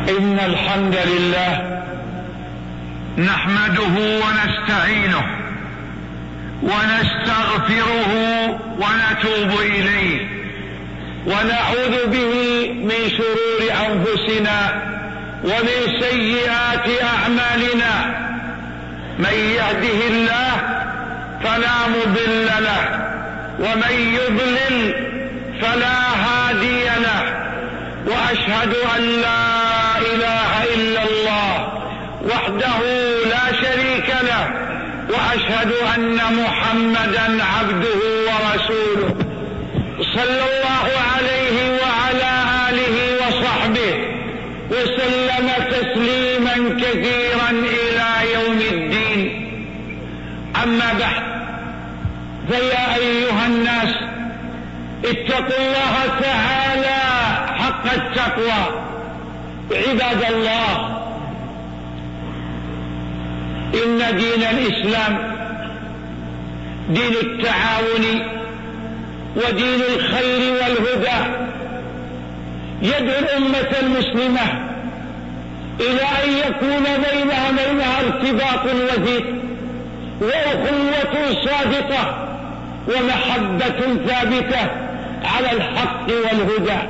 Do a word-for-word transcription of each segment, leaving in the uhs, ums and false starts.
إن الحمد لله نحمده ونستعينه ونستغفره ونتوب إليه ونعوذ به من شرور أنفسنا ومن سيئات أعمالنا. من يهده الله فلا مضل له ومن يضلل فلا هادي له، وأشهد أن لا إله إلا الله وحده لا شريك له، وأشهد أن محمدا عبده ورسوله صلى الله عليه وعلى آله وصحبه وسلم تسليما كثيرا إلى يوم الدين. أما بعد، فيا أيها الناس اتقوا الله تعالى حق التقوى. عباد الله، إن دين الإسلام دين التعاون ودين الخير والهدى، يدعو الأمة المسلمة إلى أن يكون بينها بينها ارتباط وثيق وأخوة صادقة ومحبة ثابتة على الحق والهدى،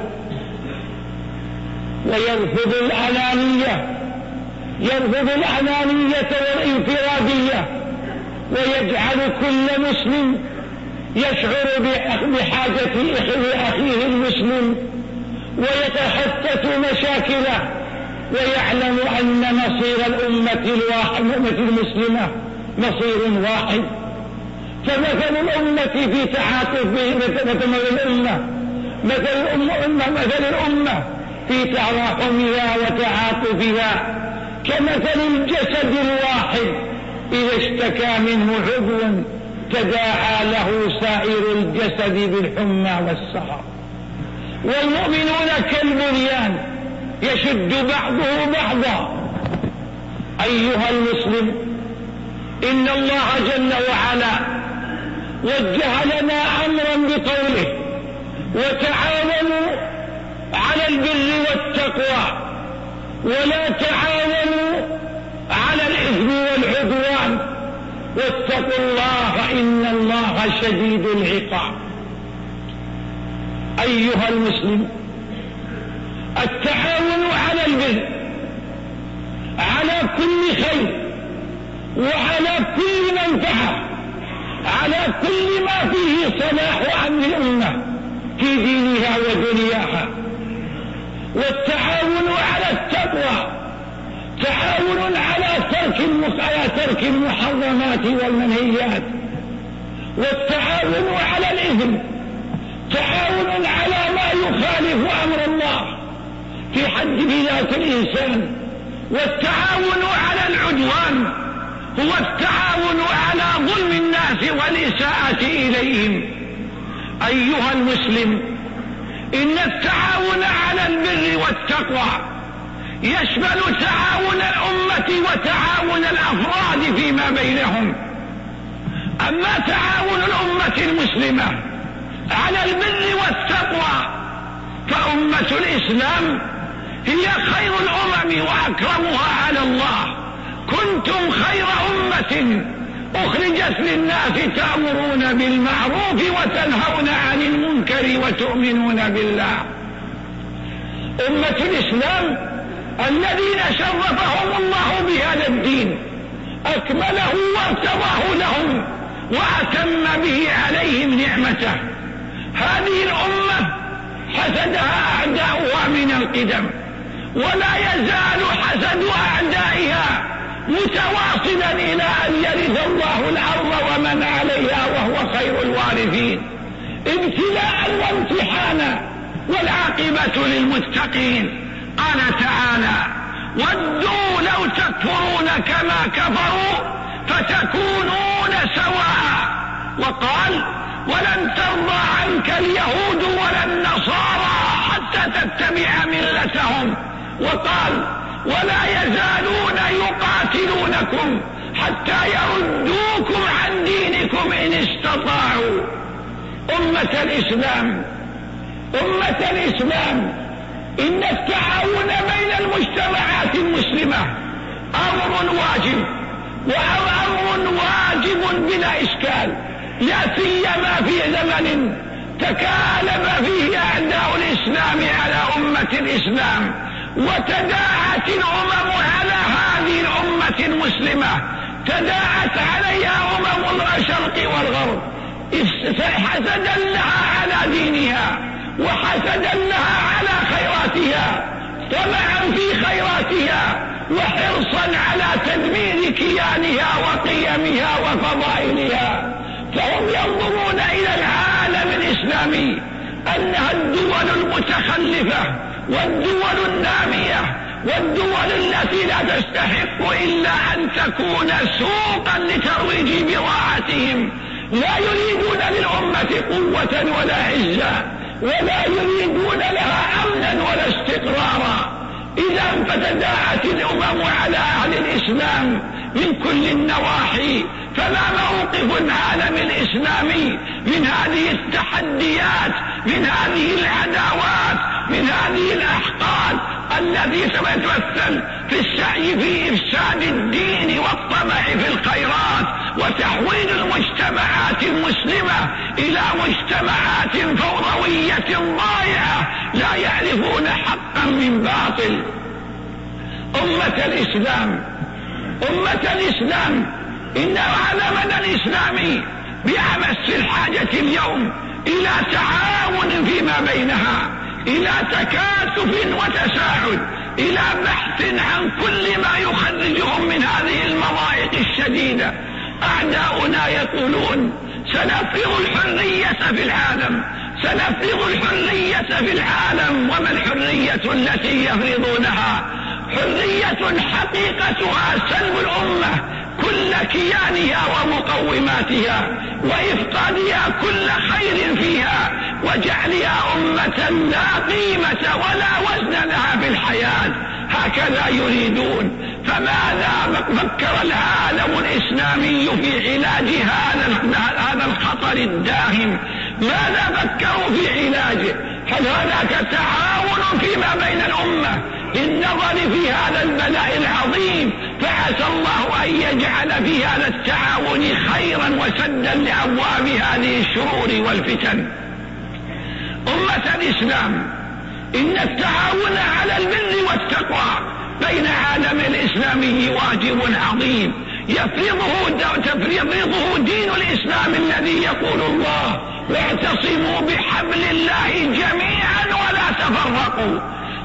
ويرفض الأنانية يرفض الأنانية والانفرادية، ويجعل كل مسلم يشعر بحاجة أخيه المسلم ويتحدث مشاكله، ويعلم أن مصير الأمة المسلمة مصير واحد. فمثل الأمة في تعاطف مثل الأمة مثل الأمة مثل الأمة في تراحمها وتعاطفها كمثل الجسد الواحد إذا اشتكى منه عضو تداعى له سائر الجسد بالحمى والسهر. والمؤمنون كالبنيان يشد بعضه بعضا. أيها المسلم، إن الله جل وعلا وجه لنا أمرا بقوله: وتعاونوا على البر والتقوى ولا تعاونوا على الإثم والعدوان واتقوا الله إن الله شديد العقاب. أيها المسلم، التعاون على البر على كل خير وعلى كل منفعة، على كل ما فيه صلاح أمر الأمة في دينها ودنياها. والتعاون على التقوى تعاون على ترك على ترك المحرمات والمنهيات. والتعاون على الإثم تعاون على ما يخالف أمر الله في حد ذات الإنسان. والتعاون على العدوان هو التعاون على ظلم الناس والإساءة إليهم. أيها المسلم، إن التعاون على البر والتقوى يشمل تعاون الأمة وتعاون الأفراد فيما بينهم. أما تعاون الأمة المسلمة على البر والتقوى فأمة الإسلام هي خير الأمم وأكرمها على الله. كنتم خير أمة أخرجت للناس تأمرون بالمعروف وتنهون عن المنكر وتؤمنون بالله. أمة الإسلام الذين شرفهم الله بهذا الدين أكمله وارتضاه لهم وأتم به عليهم نعمته. هذه الأمة حسدها أعداؤها من القدم، ولا يزال حسد أعدائها متواصلا إلى أن يرث الله الأرض ومن عليها وهو خير الوارثين، ابتلاء وامتحانا، والعاقبة للمتقين. قال تعالى: ودوا لو تكفرون كما كفروا فتكونون سواء. وقال: ولن ترضى عنك اليهود ولا النصارى حتى تتبع ملتهم. وقال: ولا يزالون يقاتلونكم حتى يردوكم عن دينكم إن استطاعوا. أمة الإسلام أمة الإسلام إن التعاون بين المجتمع المسلمة أمر واجب، وأمر واجب بلا إشكال، لا سيما في زمن تكالب فيه أعداء الإسلام على أمة الإسلام، وتداعت الأمم على هذه الأمة المسلمة، تداعت عليها أمم الشرق والغرب حسدا لها على دينها، وحسدا لها على خيراتها، طمعا في خيراتها، وحرصا على تدمير كيانها وقيمها وفضائلها. فهم ينظرون إلى العالم الإسلامي أنها الدول المتخلفة والدول النامية والدول التي لا تستحق إلا أن تكون سوقا لترويج بضاعتهم، لا يريدون للأمة قوة ولا عزة، ولا يريدون لها أمنا ولا استقرارا. إذا فتداعت الأمم على أهل الإسلام من كل النواحي، فما موقف العالم الإسلامي من هذه التحديات، من هذه العداوات، من هذه الأحقاد التي تتمثل في السعي في إفساد الدين والطمع في الخيرات، وتحويل المجتمعات المسلمة إلى مجتمعات فوضوية ضائعة لا يعرفون حقا من باطل. أمة الإسلام أمة الإسلام إن عالمنا الإسلامي بأمس الحاجة اليوم إلى تعاون فيما بينها، إلى تكاتف وتساعد، إلى بحث عن كل ما يخرجهم من هذه المضايق الشديدة. أعداؤنا يقولون سنفرض الحرية في العالم، سنفرض الحرية في العالم. وما الحرية التي يفرضونها؟ حرية حقيقتها سلب الأمة كل كيانها ومقوماتها، وإفقادها كل خير فيها، وجعلها أمة لا قيمة ولا وزن لها في الحياة. هكذا يريدون. فماذا فكر العالم الإسلامي في علاج هذا الخطر الداهم؟ ماذا فكروا في علاجه؟ هل هناك تعاون فيما بين الأمة للنظر في هذا البلاء العظيم؟ فعسى الله أن يجعل في هذا التعاون خيرا وسدا لأبواب هذه الشرور والفتن. أمة الإسلام، إن التعاون على البر والتقوى بين عالم الإسلامي واجب عظيم يفرضه تفرضه دين الإسلام الذي يقول الله: واعتصموا بحبل الله جميعا ولا تفرقوا.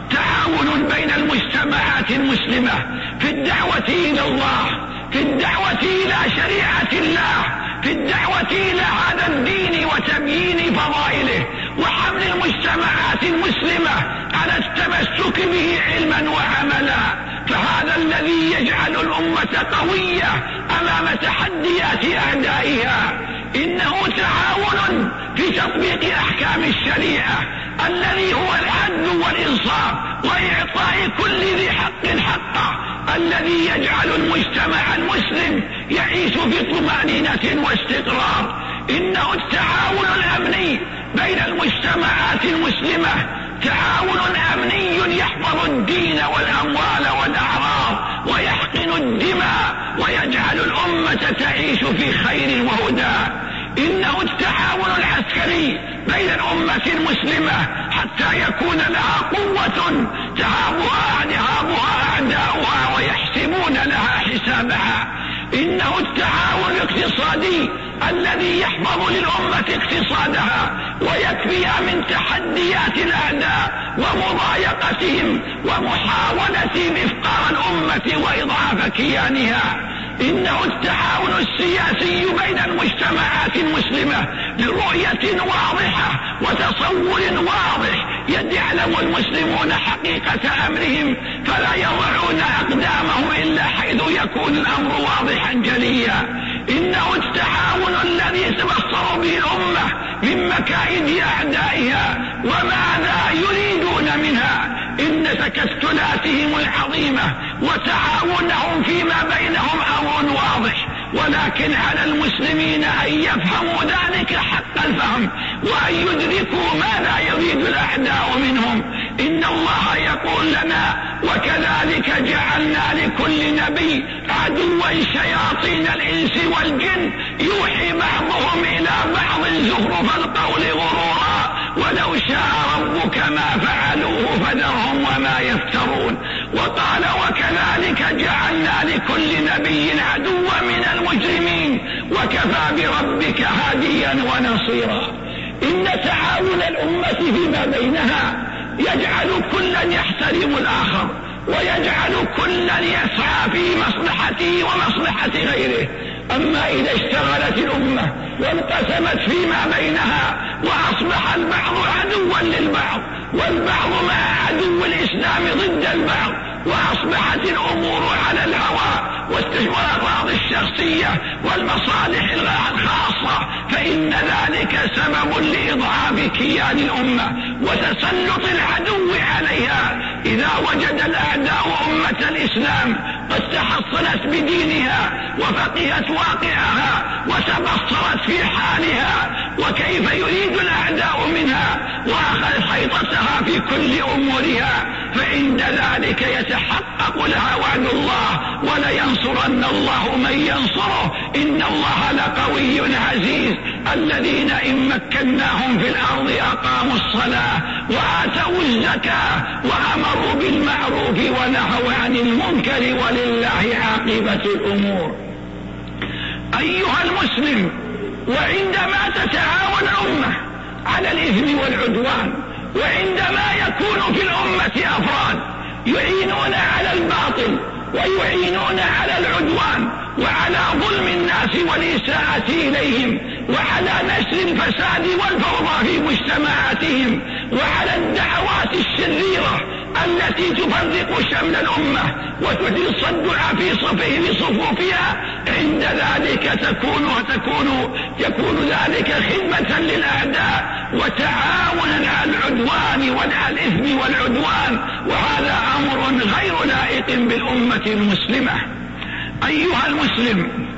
تعاون بين المجتمعات المسلمة في الدعوة إلى الله، في الدعوة إلى شريعة الله، في الدعوة إلى هذا الدين وتبيين فضائله، وحمل المجتمعات المسلمة على التمسك به علما وعملا. فهذا الذي يجعل الأمة قوية أمام تحديات أعدائها. إنه تعاون في تطبيق أحكام الشريعة الذي هو العدل والإنصاف وإعطاء كل ذي حق حقه، الذي يجعل المجتمع المسلم يعيش في طمأنينة واستقرار. إنه التعاون الأمني بين المجتمعات المسلمة، تعاون أمني يحفظ الدين والأموال والأعراض ويحقن الدماء ويجعل الأمة تعيش في خير وهدى. إنه التعاون العسكري بين الأمة المسلمة حتى يكون لها قوة تهابها يهابها أعداؤها ويحسبون لها حسابها. إنه التعاون الاقتصادي الذي يحفظ للأمة اقتصادها ويكفيها من تحديات الأعداء ومضايقتهم ومحاولتهم إفقار الأمة وإضعاف كيانها. إنه التعاون السياسي بين المجتمعات المسلمة لرؤية واضحة وتصور واضح يعلم المسلمون حقيقة أمرهم فلا يضعون أقدامهم إلا حيث يكون الأمر واضحا جليا. إنه التعاون الذي تبصر به الأمة من مكائد أعدائها وماذا يريدون منها. إن تكتلاتهم العظيمة وتعاونهم فيما بينهم أمر واضح، ولكن على المسلمين أن يفهموا ذلك حق الفهم وأن يدركوا ماذا يريد الأعداء منهم. إن الله يقول لنا وكذلك جعلنا لكل نبي عدوا شياطين الإنس والجن يوحي بعضهم إلى بعض زخرف القول غرورا ولو شاء ربك ما فعلوه فذرهم وما يفترون. وقال وكذلك جعلنا لكل نبي عدوا من المجرمين وكفى بربك هاديا ونصيرا. إن تعاون الأمة فيما بينها يجعل كلا يحترم الآخر ويجعل كلا يسعى في مصلحته ومصلحة غيره. أما إذا اشتغلت الأمة وانقسمت فيما بينها وأصبح البعض عدوا للبعض والبعض مع عدو الإسلام ضد البعض وأصبحت الأمور على الهوى والاغراض الشخصية والمصالح الخاصة فإن ذلك سبب لإضعاف كيان الأمة وتسلط العدو عليها. إذا وجد الأعداء أمة الإسلام قد تحصنت بدينها وفقهت واقعها وتبصرت في حالها وكيف يريد الأعداء منها وأخذت حيطتها في كل أمورها فعند ذلك يتحقق لها وعد الله ولينصرن الله من ينصره إن الله لقوي عزيز. الذين إن مكناهم في الأرض أقاموا الصلاة وآتوا الزكاة وأمروا بالمعروف ونهوا عن المنكر ولله عاقبة الأمور. أيها المسلم، وعندما تتعاون الأمة على الإثم والعدوان وعندما يكون في الأمة أفراد يعينون على الباطل ويعينون على العدوان وعلى ظلم الناس والإساءة إليهم وعلى نشر الفساد والفوضى في مجتمعاتهم وعلى الدعوات الشريرة التي تفرق شمل الأمة وتصد في صفه بصفوفها عند ذلك تكون وتكون يكون ذلك خدمة للأعداء وتعاونا على العدوان وعلى الإثم والعدوان وهذا أمر غير لائق بالأمة المسلمة. أيها المسلم،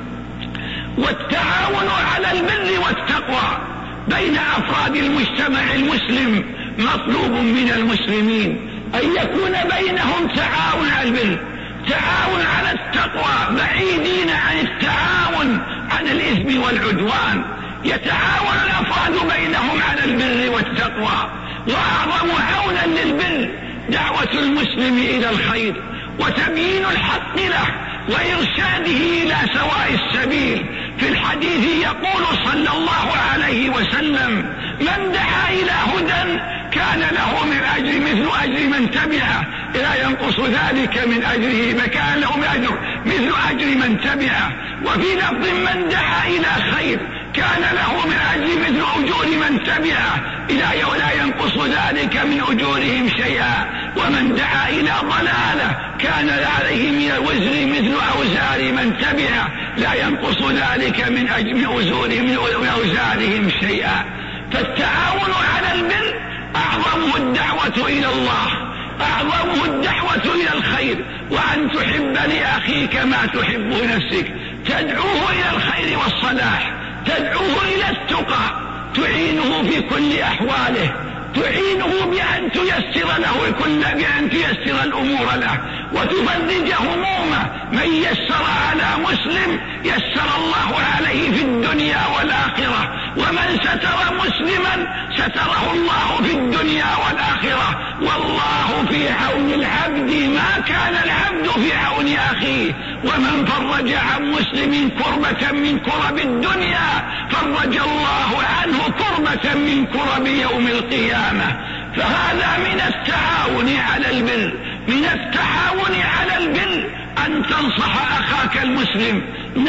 والتعاون على البر والتقوى بين أفراد المجتمع المسلم مطلوب من المسلمين أن يكون بينهم تعاون على البر تعاون على التقوى بعيدين عن التعاون عن الإثم والعدوان. يتعاون الأفراد بينهم على البر والتقوى وأعظم عونا للبر دعوة المسلم إلى الخير وتبيين الحق له وإرشاده إلى سواء السبيل. في الحديث يقول صلى الله عليه وسلم من دعا إلى هدى كان له من أجر مثل أجر من تبعه لا ينقص ذلك من أجره فكان له أجر مثل أجر من تبعه. وفي لفظ من دعا إلى خير كان له من أجر مثل أجور من تبعه إلى يوم لا ينقص ذلك من أجورهم شيئا. ومن دعا إلى ضلالة كان عليه من الوزر مثل أوزار من تبعه لا ينقص ذلك من أجر من أوزارهم شيئا. فالتعاون على البر أعظمه الدعوة إلى الله أعظمه الدعوة إلى الخير وأن تحب لأخيك ما تحب نفسك تدعوه إلى الخير والصلاح تدعوه إلى التقى تعينه في كل أحواله تعينه بأن تيسر له كل بأن تيسر الأمور له وتفرج همومه. من يسر على مسلم يسر الله عليه في الدنيا والآخرة ومن ستر مسلما ستره الله في الدنيا والآخرة والله في عون العبد ما كان العبد في عون أخيه. ومن فرج عن مسلم كربة من كرب الدنيا فرج الله عنه كربة من كرب يوم القيامة. فهذا من التعاون على البر من التعاون على البر أن تنصح أخاك المسلم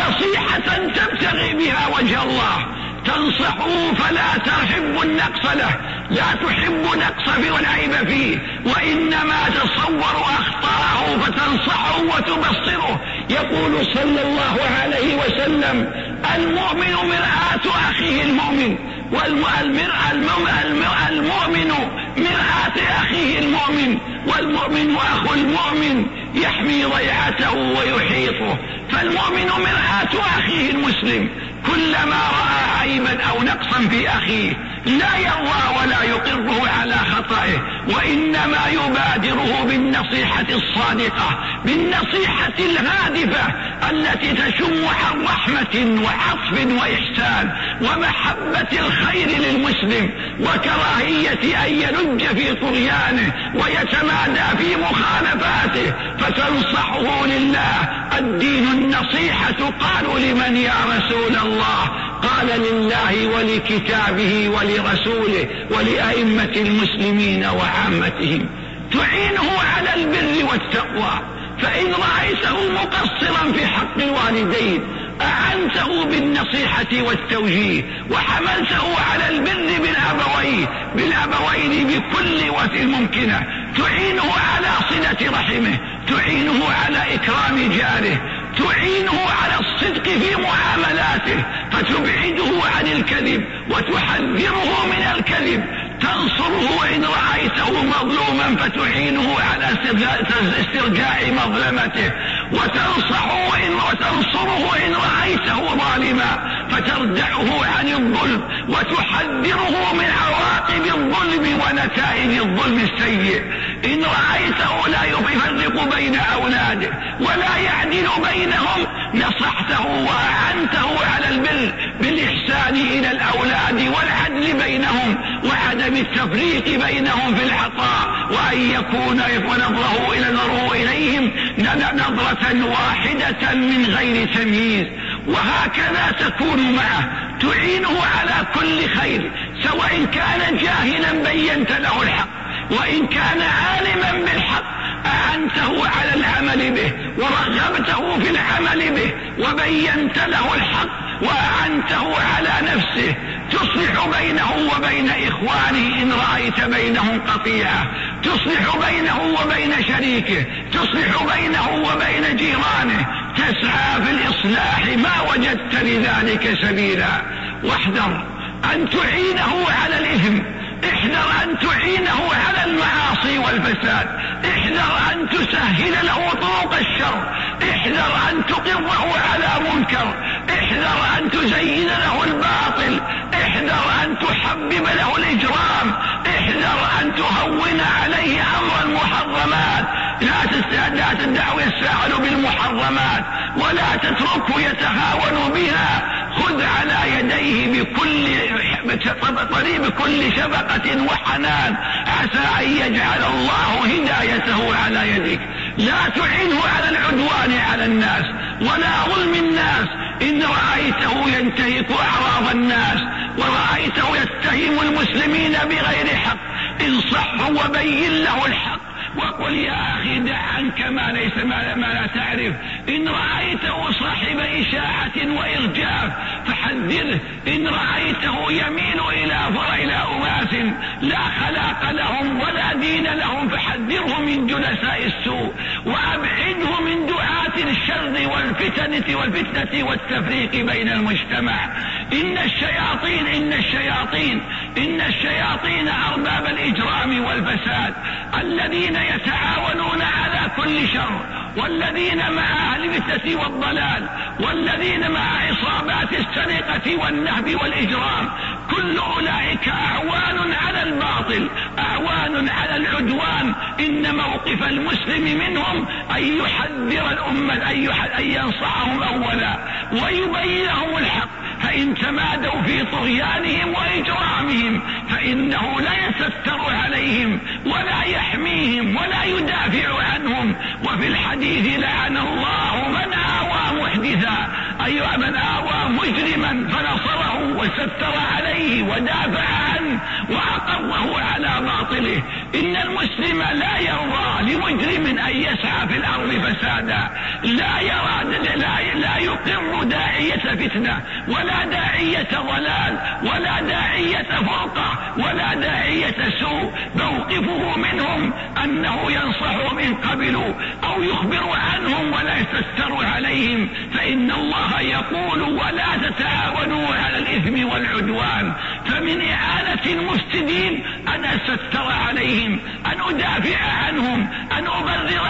نصيحة تبتغي بها وجه الله تنصحه فلا تحب النقص له لا تحب نقص فيه والعيب فيه وإنما تصور أخطاءه فتنصحه وتبصره. يقول صلى الله عليه وسلم المؤمن مرآة أخيه المؤمن والمؤمن مرآة أخيه المؤمن والمؤمن أخو المؤمن يحمي ضيعته ويحيطه. فالمؤمن مرآة أخيه المسلم كلما رأى عيبا أو نقصا في أخيه لا يرضى ولا يقره على خطئه، وإنما يبادره بالنصيحة الصادقة، بالنصيحة الهادفة التي تشم عن رحمة وعطف وإحسان ومحبة الخير للمسلم، وكراهية أن يلج في طغيانه ويتمادى في مخالفاته، فتنصحه لله. الدين النصيحة. قالوا لمن يا رسول الله؟ قال لله ولكتابه ولرسوله ولأئمة المسلمين وعامتهم. تعينه على البر والتقوى، فإن رأيته مقصرا في حق الوالدين أعنته بالنصيحة والتوجيه، وحملته على البر بالأبوين بالأبوين بكل وسيلة ممكنة، تعينه على صلة رحمه، تعينه على إكرام جاره، تعينه على الصدق في معاملاته، فتبعده عن الكذب وتحذره من الكذب، تنصره إن رأيته مظلوما فتعينه على استرجاع مظلمته، وتنصحه إن وتنصره إن رأيته ظالما فتردعه عن الظلم، وتحذره من عواقب الظلم ونتائج الظلم السيء. إن رأيته لا يفرق بين أولاده ولا يعدل بينهم نصحته وأعنته على البر بالإحسان إلى الأولاد والعدل بينهم وعدم التفريق بينهم في العطاء، وأن يكون ونظره إلى نظره إليهم نظرة واحدة من غير تمييز. وهكذا تكون معه، تعينه على كل خير، سواء كان جاهلا بينت له الحق، وإن كان عالما بالحق أعنته على العمل به ورغبته في العمل به وبينت له الحق وأعنته على نفسه. تصلح بينه وبين إخوانه إن رأيت بينهم قطيعة، تصلح بينه وبين شريكه، تصلح بينه وبين جيرانه، تسعى في الإصلاح ما وجدت لذلك سبيلا. واحذر أن تعينه على الإثم، احذر أن تعينه على المعاصي والفساد، احذر أن تسهل له طرق الشر، احذر أن تقره على منكر، احذر أن تزين له الباطل، احذر أن تحبب له الإجرام، احذر أن تهون عليه أمر المحرمات. لا تدعه يتساهل بالمحرمات ولا تتركه يتهاون بها، خذ على يديه بكل بكل شفقة وحنان، عسى أن يجعل الله هدايته على يدك. لا تعينه على العدوان على الناس ولا ظلم الناس. إن رأيته ينتهك أعراض الناس ورأيته يتهم المسلمين بغير حق انصحه وبين له الحق، وقل يا أخي دع عنك ما ليس ما, ما لا تعرف. إن رأيته صاحب إشاعة وإرجاف فحذره، إن رأيته يميل إلى إلى أناس لا خلاق لهم ولا دين لهم فحذره من جلساء السوء، وأبعده من دعاة الشر والفتنة والفتنة والتفريق بين المجتمع. إن الشياطين إن الشياطين إن الشياطين أرباب الإجرام والفساد الذين يتعاونون على كل شر، والذين مع أهل الفتنة والضلال، والذين مع عصابات السرقة والنهب والإجرام، كل أولئك أعوان على الباطل، أعوان على العدوان. إن موقف المسلم منهم أن يحذر الأمة، أن ينصحهم أولا ويبين لهم الحق، فإن تمادوا في طغيانهم وإجرامهم فإنه لا يستر عليهم ولا يحميهم ولا يدافع عنهم. وفي الحديث لعن الله من آوى محدثا، أي من آوى مجرما فنصره وستر عليه ودافع عنه وأقره على باطله. إن المسلم لا يرضى لمجرم أن يسعى في الأرض فسادا، لا يرى لا, لا يقر داعية فتنة ولا داعية ضلال ولا داعية فرقة ولا داعية سوء. موقفه منهم أنه ينصحهم إن قبلوا أو يخبر عنهم ولا يستر عليهم، فإن الله يقول ولا تتعاونوا على الإثم والعدوان. فمن إعانة المفسدين أن أستر عليهم، أن أدافع عنهم، أن أبرر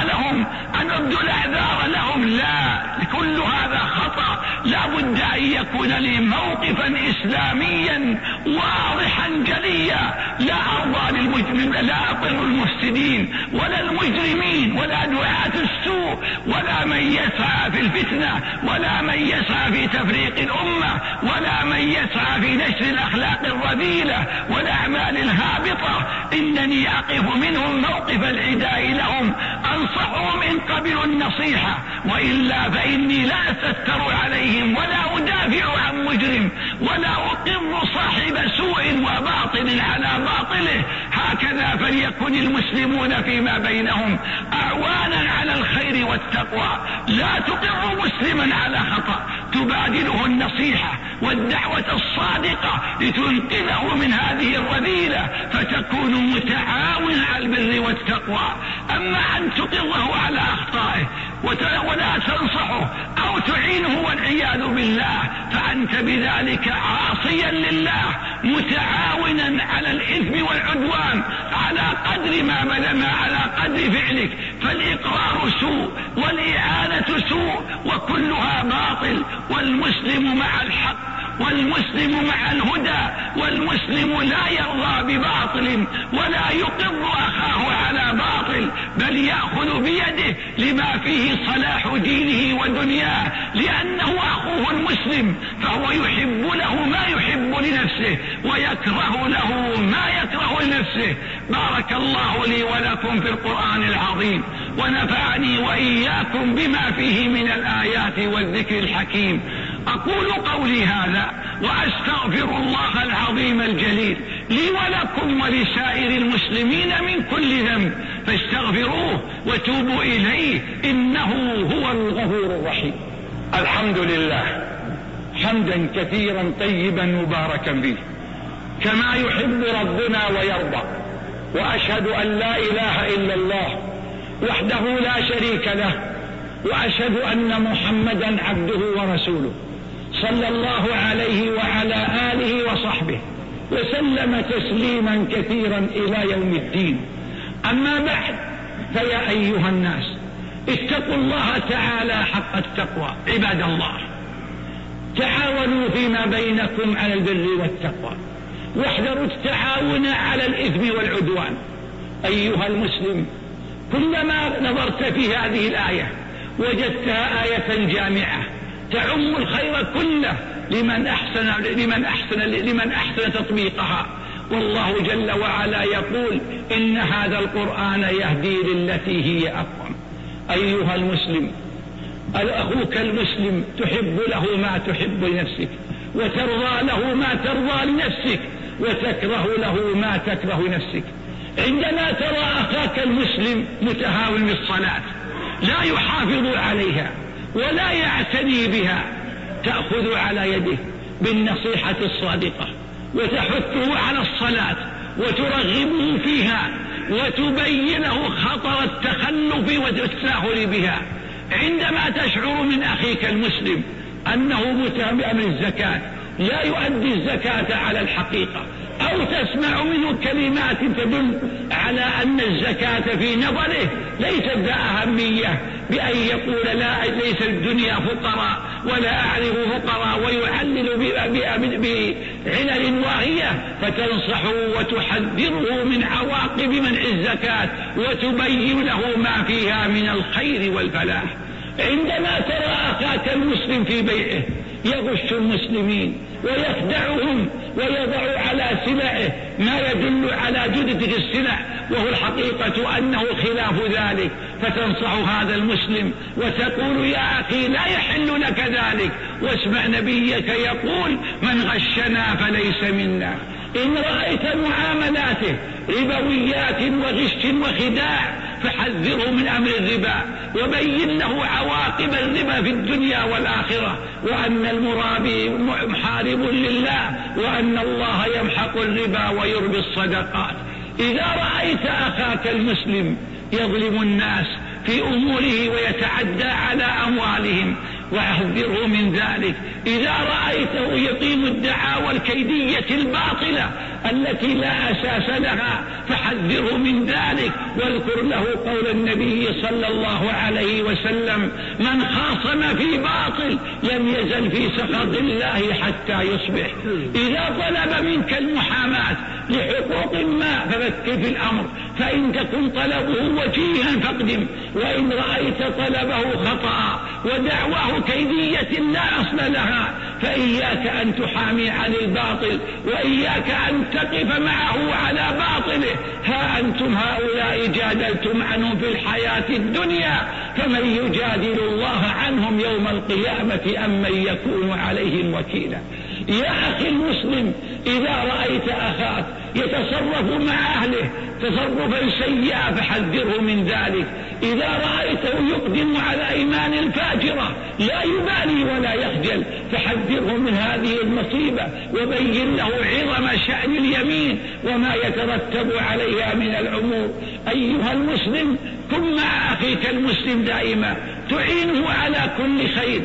أعمالهم، أن أبدل أعذار لهم، لا، كل هذا خطأ. لا بد أن يكون يكون لي موقفا إسلاميا واضحا جليا، لا أرضى للمجرمين، لا أطر المفسدين ولا المجرمين ولا دعاة السوء ولا من يسعى في الفتنة ولا من يسعى في تفريق الأمة ولا من يسعى في نشر الأخلاق الرذيلة والأعمال الهابطة. إنني أقف منهم موقف العداء لهم، أنصحهم إن قبلوا النصيحة، وإلا فإني لا أستر عليهم ولا أدافع عن مجرم ولا أقر صاحب سوء وباطل على باطله. هكذا فليكن المسلمون فيما بينهم أعوانا على الخير والتقوى. لا تقر مسلما على خطأ، تبادله النصيحة والدعوة الصادقة لتنقذه من هذه الرذيلة، فتكون متعاون على البر والتقوى. أما أن تقره على أخطائه ولا تنصحه أو تعينه والعياذ بالله، فأنت بذلك عاصيا لله متعاونا على الإثم والعدوان على قدر ما بلما على قدر فعلك. فالإقرار سوء والإعانة سوء وكلها باطل، والمسلم مع الحق والمسلم مع الهدى، والمسلم لا يرضى بباطل ولا يقر أخاه على باطل، بل يأخذ بيده لما فيه صلاح دينه ودنياه، لأنه أخوه المسلم، فهو يحب له ما يحب لنفسه ويكره له ما يكره لنفسه. بارك الله لي ولكم في القرآن العظيم، ونفعني وإياكم بما فيه من الآيات والذكر الحكيم. أقول قولي هذا وأستغفر الله العظيم الجليل لي ولكم ولسائر المسلمين من كل ذنب، فاستغفروه وتوبوا إليه إنه هو الغفور الرحيم. الحمد لله حمدا كثيرا طيبا مباركا فيه كما يحب ربنا ويرضى، وأشهد أن لا إله إلا الله وحده لا شريك له، وأشهد أن محمدا عبده ورسوله صلى الله عليه وعلى آله وصحبه وسلم تسليما كثيرا إلى يوم الدين. أما بعد، فيا أيها الناس اتقوا الله تعالى حق التقوى. عباد الله، تعاونوا فيما بينكم على البر والتقوى، واحذروا التعاون على الإثم والعدوان. أيها المسلم، كلما نظرت في هذه الآية وجدتها آية جامعة تعم الخير كله لمن أحسن لمن أحسن لمن أحسن تطبيقها. والله جل وعلا يقول: إن هذا القرآن يهدي للتي هي أقوم. أيها المسلم، أخوك المسلم تحب له ما تحب لنفسك، وترضى له ما ترضى لنفسك، وتكره له ما تكره لنفسك. عندما ترى أخاك المسلم متهاون بالصلاة لا يحافظ عليها ولا يعتني بها، تأخذ على يده بالنصيحة الصادقة وتحثه على الصلاة وترغبه فيها وتبين له خطر التخلف والتساهل بها. عندما تشعر من أخيك المسلم أنه متهم بأمر الزكاة لا يؤدي الزكاة على الحقيقة، أو تسمع منه كلمات تدل على أن الزكاة في نظره ليست ذا أهمية، بأن يقول لا ليس الدنيا فقراء ولا أعرف فقراء ويعلل بعلل واهية، فتنصحه وتحذره من عواقب منع الزكاة وتبين له ما فيها من الخير والفلاح. عندما ترى أخاك المسلم في بيعه يغش المسلمين ويخدعهم ويضع على سلعه ما يدل على جودة السلع وهو الحقيقة أنه خلاف ذلك، فتنصح هذا المسلم وتقول: يا أخي لا يحل لك ذلك، واسمع نبيك يقول: من غشنا فليس منا. إن رأيت معاملاته ربويات وغش وخداع فحذره من أمر الربا، وبين له عواقب الربا في الدنيا والآخرة، وأن المرابي محارب لله، وأن الله يمحق الربا ويربي الصدقات. إذا رأيت أخاك المسلم يظلم الناس في أموره ويتعدى على أموالهم وأحذره من ذلك. إذا رأيته يقيم الدعاوى الكيدية الباطلة التي لا أساس لها فحذره من ذلك، واذكر له قول النبي صلى الله عليه وسلم: من خاصم في باطل لم يزل في سخط الله حتى يصبح. إذا طلب منك المحاماة لحقوق ما ففكر في الأمر، فإن تكن طلبه وجيها فاقدم، وإن رأيت طلبه خطأ ودعواه كيدية لا أصل لها فإياك أن تحامي عن الباطل، وإياك أن تقف معه على باطله. ها أنتم هؤلاء جادلتم عنهم في الحياة الدنيا، فمن يجادل الله عنهم يوم القيامة أم من يكون عليهم وكيلا. يا أخي المسلم، إذا رأيت أخاك يتصرف مع أهله تصرفا سيئا فحذره من ذلك. إذا رأيته يقدم على أيمان الفاجرة لا يبالي ولا يخجل فحذره من هذه المصيبة، وبين له عظم شأن اليمين وما يترتب عليها من الأمور. أيها المسلم، كن مع أخيك المسلم دائما، تعينه على كل خير.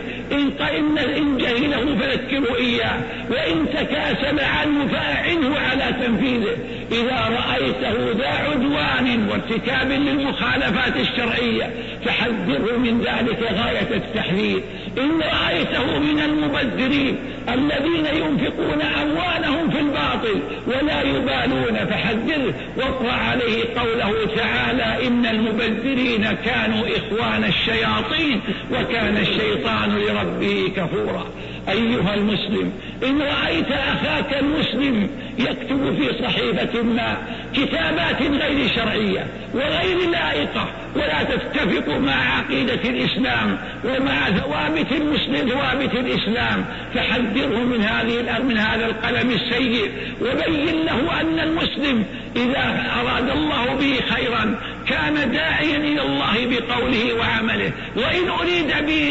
إن جهله فذكره إياه، وإن تكاسل عنه فأعنه على تنفيذه. إذا رأيته ذا عدوان وارتكاب للمخالفات الشرعية فحذره من ذلك غاية التحذير. إن رأيته من المبذرين الذين ينفقون أموالهم في الباطل ولا يبالون فحذره، واقرأ عليه قوله تعالى: إن المبذرين كانوا إخوان الشياطين وكان الشيطان لربه كفورا. أيها المسلم، إن رأيت أخاك المسلم يكتب في صحيفة ما كتابات غير شرعية وغير لائقة ولا تتفق مع عقيدة الإسلام ومع ثوابت المسلم ثوابت الإسلام فحذره من هذه من هذا القلم السيء، وبين له أن المسلم إذا أراد الله به خيرا كان داعيا إلى الله بقوله وعمله، وإن أريد به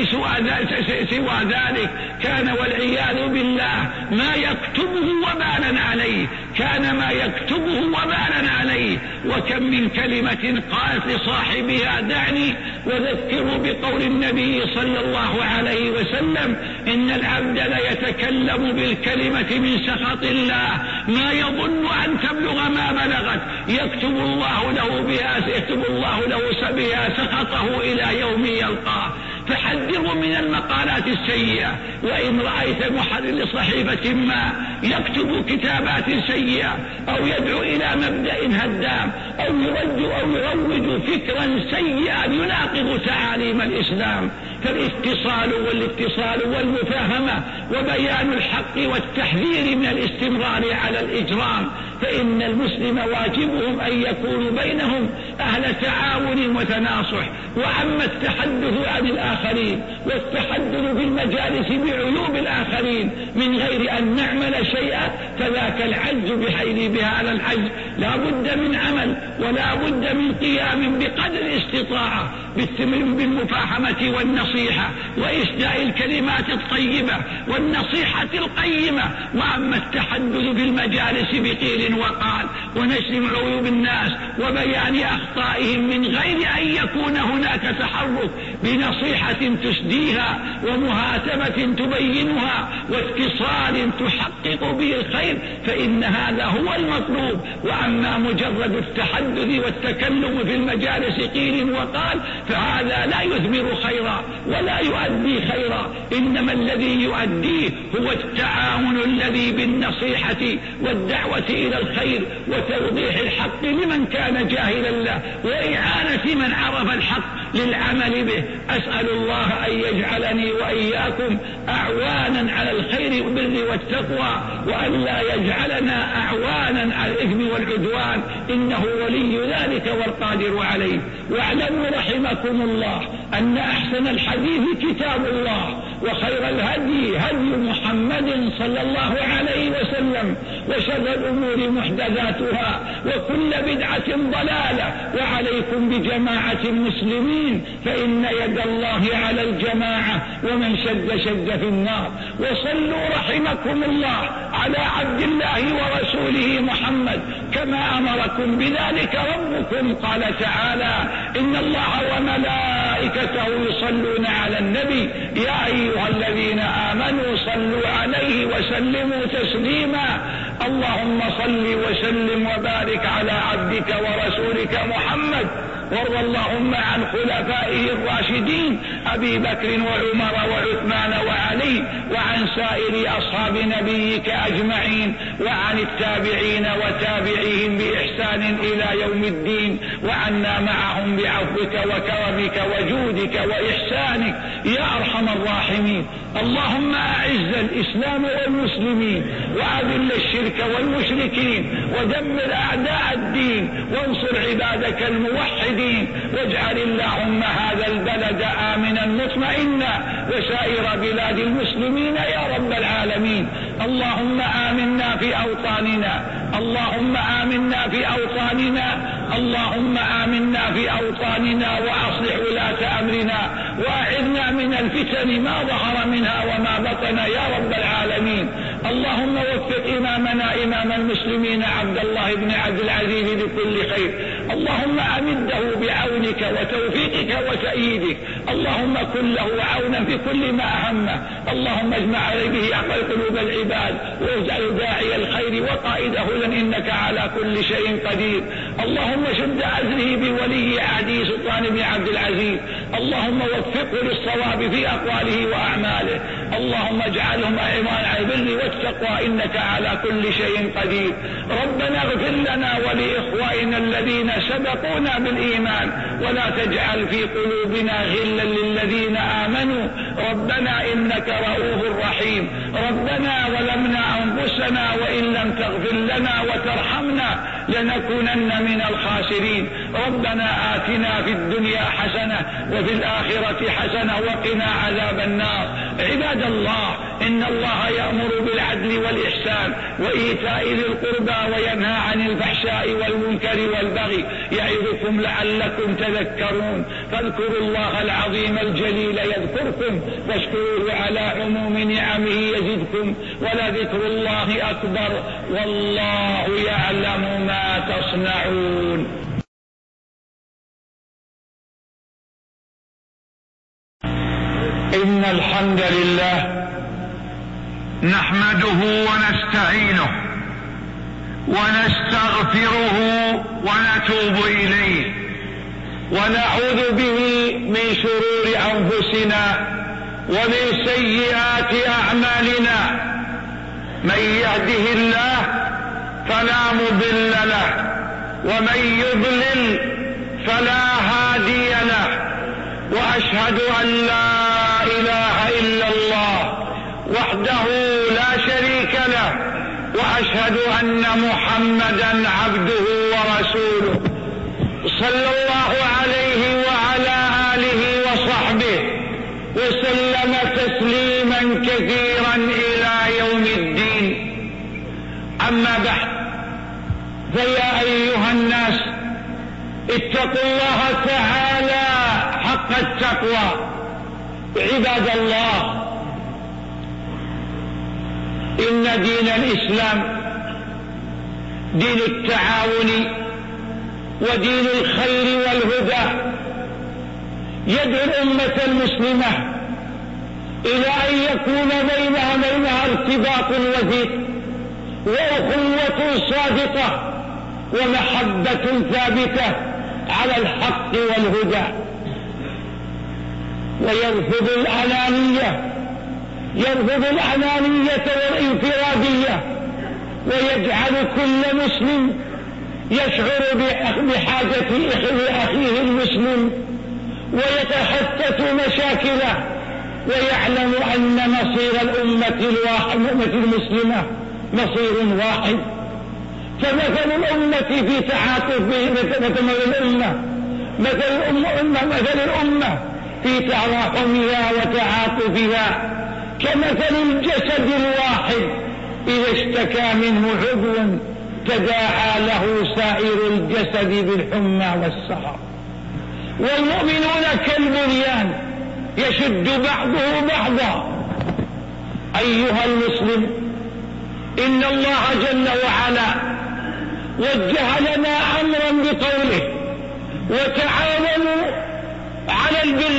سوى ذلك كان والعياذ بالله ما يكتبه وبالا عليه كان ما يكتبه وبالا عليه. وكم من كلمة قالت لصاحبها: دعني وذكره بقول النبي صلى الله عليه وسلم: إن العبد ليتكلم بالكلمة من سخط الله ما يظن أن تبلغ ما بلغت يكتب الله له بها يكتب الله له بها سخطه إلى يوم يلقاه. فحذره من المقالات السيئة. وإن رأيت محرر لصحيفة ما يكتب كتابات سيئة أو يدعو إلى مبدأ هدام أو يرد أو يروج فكرا سيئا يناقض تعاليم الإسلام، فالاتصال والاتصال والمفاهمة وبيان الحق والتحذير من الاستمرار على الإجرام. فإن المسلم واجبهم أن يكونوا بينهم أهل تعاون وتناصح. وأما التحدث عن الآخرين والتحدث في المجالس بعيوب الآخرين من غير أن نعمل شيئا فذاك العجز بحيل بهذا العجز. لا بد من عمل ولا بد من قيام بقدر الاستطاعة بالمفاهمة والنصيحة وإسداء الكلمات الطيبة والنصيحة القيمة. وأما التحدث في المجالس بقيل وقال ونشر عيوب الناس وبيان أخطائهم من غير أن يكون هناك تحرك بنصيحة تسديها ومهاتبة تبينها واتصال تحقق به الخير فإن هذا هو المطلوب. وأما مجرد التحدث والتكلم في المجالس قيل وقال فهذا لا يثمر خيرا ولا يؤدي خيرا، إنما الذي يؤديه هو التعاون الذي بالنصيحة والدعوة إلى الخير وتوضيح الحق لمن كان جاهلا له وإعانة من عرف الحق للعمل به. أسأل الله أن يجعلني وإياكم أعوانا على الخير والبر والتقوى، وأن لا يجعلنا أعوانا على الإثم والعدوان، إنه ولي ذلك والقادر عليه. واعلموا رحمكم الله أن أحسن الحديث كتاب الله، وخير الهدي هدي محمد صلى الله عليه وسلم، وشر الأمور محدثاتها وكل بدعة ضلالة. وعليكم بجماعة المسلمين فإن يد الله على الجماعة ومن شد شد في النار. وصلوا رحمكم الله على عبد الله ورسوله محمد كما أمركم بذلك ربكم. قال تعالى: إن الله وملائكته وملائكته يصلون على النبي يا أيها الذين آمنوا صلوا عليه وسلموا تسليما. اللهم صل وسلم وبارك على عبدك ورسولك محمد، وارض اللهم عن خلفائه الراشدين أبي بكر وعمر وعثمان وعلي، وعن سائر أصحاب نبيك أجمعين، وعن التابعين وتابعيهم بإحسان إلى يوم الدين، وعنا معهم بعفوك وكرمك وجودك وإحسانك يا أرحم الراحمين. اللهم أعز الإسلام والمسلمين، وأذل الشرك والمشركين، ودمر أعداء الدين، وانصر عبادك الموحدين، واجعل اللهم هذا البلد آمنا مطمئنا وسائر بلاد المسلمين يا رب العالمين. اللهم آمنا في أوطاننا، اللهم آمنا في أوطاننا، اللهم آمنا في أوطاننا، وأصلح ولاة أمرنا، وأعذنا من الفتن ما ظهر منها وما بطن يا رب العالمين. اللهم وفق إمامنا إمام المسلمين عبد الله بن عبد العزيز بكل خير، اللهم أمده بعونك وتوفيقك وتأييدك، اللهم كن له عونا في كل ما أهمه، اللهم اجمع عليه به أقل قلوب العباد، واجعل داعي الخير وقائده لن إنك على كل شيء قدير. اللهم شد أزره بولي عهده سلطان بن عبد العزيز، اللهم وفقه للصواب في أقواله وأعماله، اللهم اجعلهم أعوان على البر والتقوى إنك على كل شيء قدير. ربنا اغفر لنا ولإخوائنا الذين سبقونا بالإيمان، ولا تجعل في قلوبنا غلا للذين آمنوا، ربنا إنك رؤوف رحيم. ربنا ظلمنا أنفسنا وإن لم تغفر لنا وترحمنا لنكونن من الخاسرين. ربنا آتنا في الدنيا حسنة وفي الآخرة حسنة وقنا عذاب النار. عباد الله، إن الله يأمر بالعدل والإحسان وإيتاء ذي القربى وينهى عن الفحشاء والمنكر والبغي، يعظكم لعلكم تذكرون. فاذكروا الله العظيم الجليل يذكركم، واشكروه على عموم نعمه يزدكم، ولذكر الله أكبر، والله يعلم ما تصنعون. إن الحمد لله نحمده ونستعينه ونستغفره ونتوب إليه، ونعوذ به من شرور أنفسنا ومن سيئات أعمالنا. من يهده الله فلا مضل له، ومن يضلل فلا هادي له، وأشهد أن لا إله إلا الله وحده لا شريك له، وأشهد أن محمدا عبده ورسوله، صلى الله عليه وعلى آله وصحبه وسلم تسليما كثيرا إلى يوم الدين. أما بعد، فيا أيها الناس، اتقوا الله تعالى حق التقوى. عباد الله، إن دين الإسلام دين التعاون ودين الخير والهدى، يدعو الأمة المسلمة إلى أن يكون بينها بينها ارتباط وثيق وأخوة صادقة ومحبة ثابتة على الحق والهدى، ويرفض الأنانية يرفض الأنانية والانفرادية، ويجعل كل مسلم يشعر بحاجة أخيه المسلم ويتحدث مشاكله، ويعلم أن مصير الأمة المسلمة مصير واحد. فمثل الأمة في تعاطف مثل الأمة مثل الأمة مثل الأمة في تراحمها وتعاطفها كمثل الجسد الواحد إذا اشتكى منه عضو تداعى له سائر الجسد بالحمى والسهر. والمؤمنون كالبنيان يشد بعضه بعضا. أيها المسلم، إن الله جل وعلا وجه لنا أمرا بقوله: وتعاونوا على البر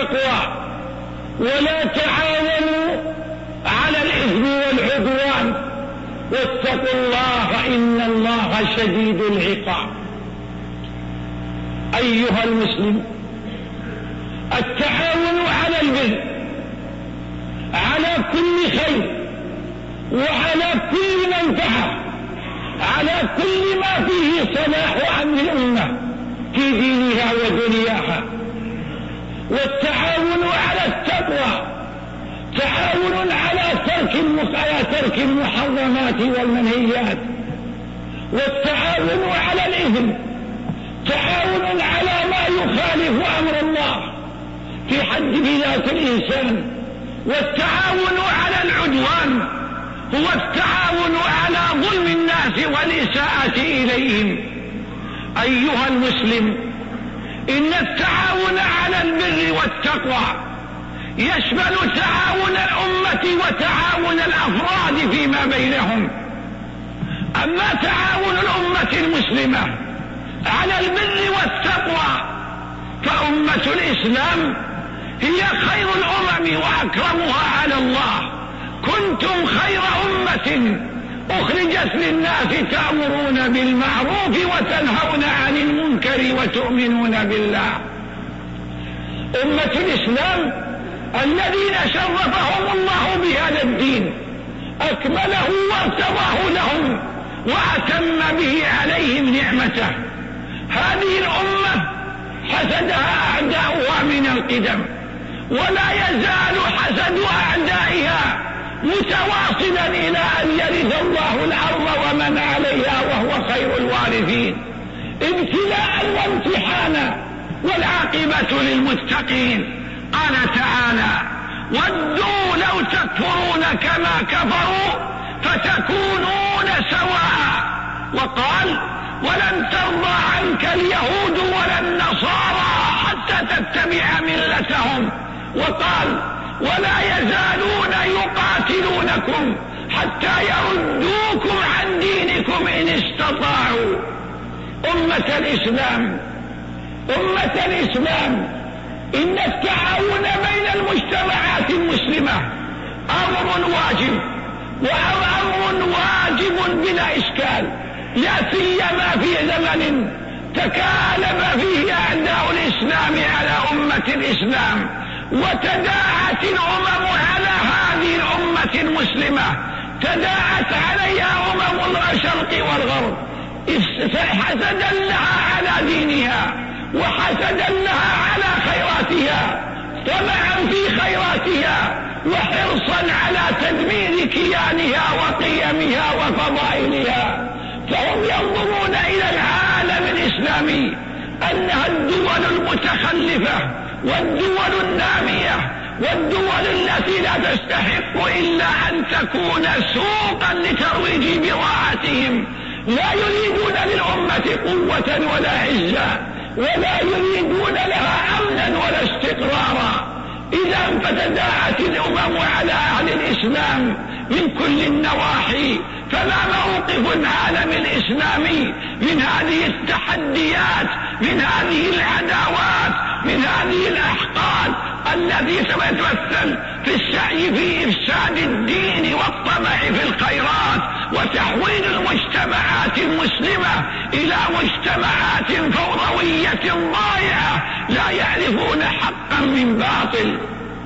والتقوى، ولا تعاونوا على الإثم والعدوان، واتقوا الله إن الله شديد العقاب. أيها المسلم، التعاون على البر، على كل خير وعلى كل منفعة، على كل ما فيه صلاح أمر الأمة في دينها ودنياها. والتعاون على التقوى تعاون على ترك على ترك المحرمات والمنهيات، والتعاون على الإثم تعاون على ما يخالف أمر الله في حد ذات الإنسان. والتعاون على العدوان هو التعاون على ظلم الناس والإساءة إليهم. أيها المسلم، إن التعاون على البر والتقوى يشمل تعاون الأمة وتعاون الأفراد فيما بينهم. أما تعاون الأمة المسلمة على البر والتقوى فأمة الإسلام هي خير الأمم وأكرمها على الله. كنتم خير أمة أخرجت للناس تأمرون بالمعروف وتنهون عن المنكر وتؤمنون بالله. أمة الإسلام الذين شرفهم الله بهذا الدين أكمله وارتضاه لهم وأتم به عليهم نعمته. هذه الأمة حسدها أعداؤها من القدم، ولا يزال حسد أعدائها متواصلا إلى أن يرث الله الأرض ومن عليها وهو خير الوارثين، ابتلاء وامتحانا، والعاقبة للمتقين. قال تعالى: ودوا لو تكفرون كما كفروا فتكونون سواء. وقال: ولن ترضى عنك اليهود ولا النصارى حتى تتبع ملتهم. وقال: ولا يزالون يقاتلونكم حتى يردوكم عن دينكم إن استطاعوا. أمة الإسلام أمة الإسلام إن التعاون بين المجتمعات المسلمة أمر واجب، وأمر واجب بلا إشكال، لا سيما في زمن تكالب فيه أعداء الإسلام على أمة الإسلام، وتداعت الأمم على هذه الأمة المسلمة، تداعت عليها أمم الشرق والغرب حسدا لها على دينها، وحسدا لها على خيراتها، طمعا في خيراتها، وحرصا على تدمير كيانها وقيمها وفضائلها. فهم ينظرون إلى العالم الإسلامي أنها الدول المتخلفة والدول النامية والدول التي لا تستحق إلا أن تكون سوقا لترويج بضاعتهم. لا يريدون للأمة قوة ولا عزة، ولا يريدون لها أمنا ولا استقرارا. إذا فتداعت الأمم على أهل الإسلام من كل النواحي، فما موقف العالم الإسلامي من هذه التحديات، من هذه العداوات، من هذه الأحقاد التي تتمثل في السعي في إفساد الدين والطمع في الخيرات وتحويل المجتمعات المسلمة إلى مجتمعات فوضوية ضائعة لا يعرفون حقا من باطل.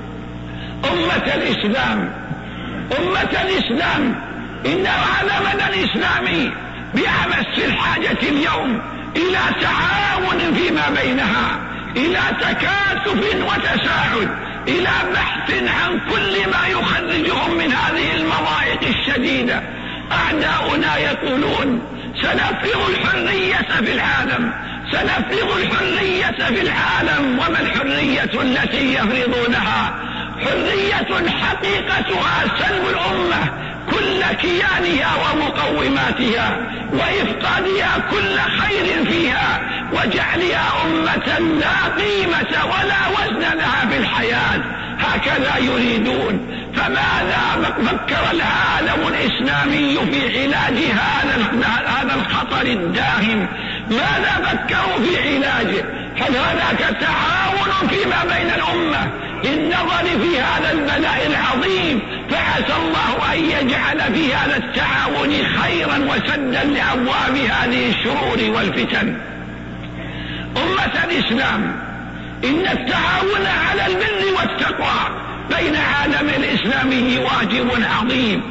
أمة الإسلام أمة الإسلام إن عالمنا الإسلامي بأمس الحاجة اليوم إلى تعاون فيما بينها، إلى تكاتف وتساعد، إلى بحث عن كل ما يخرجهم من هذه المضايق الشديدة. أعداؤنا يقولون: سنفرض الحرية في العالم، سنفرض الحرية في العالم. وما الحرية التي يفرضونها؟ حرية حقيقتها سلب الأمة كل كيانها ومقوماتها، وإفقادها كل خير فيها، وجعلها أمة لا قيمة ولا وزن لها في الحياة. هكذا يريدون. فماذا فكر العالم الإسلامي في علاج هذا الخطر الداهم؟ ماذا فكروا في علاجه؟ هل هناك تعاون فيما بين الأمة للنظر في هذا البلاء العظيم؟ فعسى الله أن يجعل في هذا التعاون خيرا وسدا لأبواب هذه الشرور والفتن. أمة الإسلام، إن التعاون على البر والتقوى بين عالم الإسلامي واجب عظيم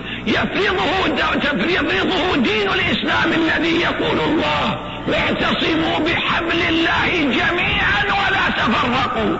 يفرضه تفرضه دين الإسلام الذي يقول الله: واعتصموا بحبل الله جميعا ولا تفرقوا.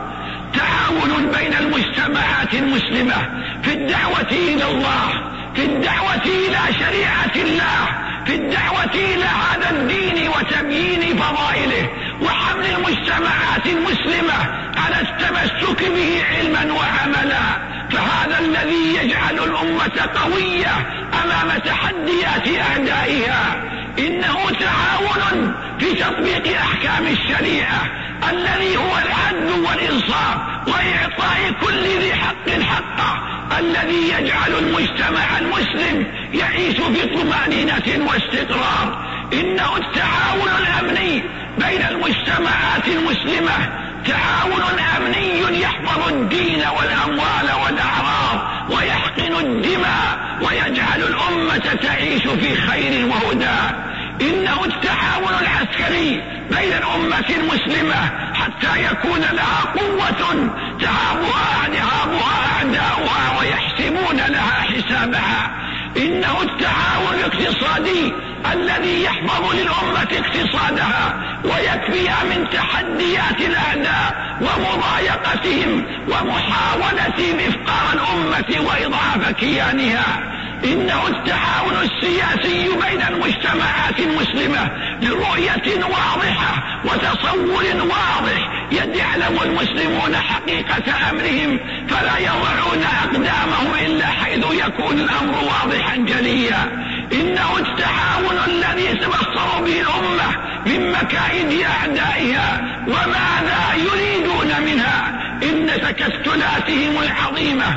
تعاون بين المجتمعات المسلمة في الدعوة إلى الله، في الدعوة إلى شريعة الله، في الدعوة إلى هذا الدين وتبيين فضائله، وحمل المجتمعات المسلمة على التمسك به علما وعملا. فهذا الذي يجعل الأمة قوية أمام تحديات أعدائها. إنه تعاون في تطبيق أحكام الشريعة الذي هو العدل والإنصاف وإعطاء كل ذي حق حقه، الذي يجعل المجتمع المسلم يعيش في طمأنينة واستقرار. إنه التعاون الأمني بين المجتمعات المسلمة، تعاون أمني يحفظ الدين والأموال والأعراض ويحقن الدماء ويجعل الأمة تعيش في خير وهدى. إنه التعاون العسكري بين الأمة المسلمة حتى يكون لها قوة تهابها يهابها أعداؤها ويحسبون لها حسابها. إنه التعاون الاقتصادي الذي يحفظ للأمة اقتصادها ويكفيها من تحديات الأعداء ومضايقتهم ومحاولتهم إفقار الأمة وإضعاف كيانها. إنه التعاون السياسي بين المجتمعات المسلمة لرؤية واضحة وتصور واضح يعلم المسلمون حقيقة أمرهم فلا يضعون أقدامهم إلا حيث يكون الأمر واضحا جليا. إنه التعاون الذي تبصر به الأمة من مكائد أعدائها وماذا يريدون منها. إن تكتلاتهم العظيمة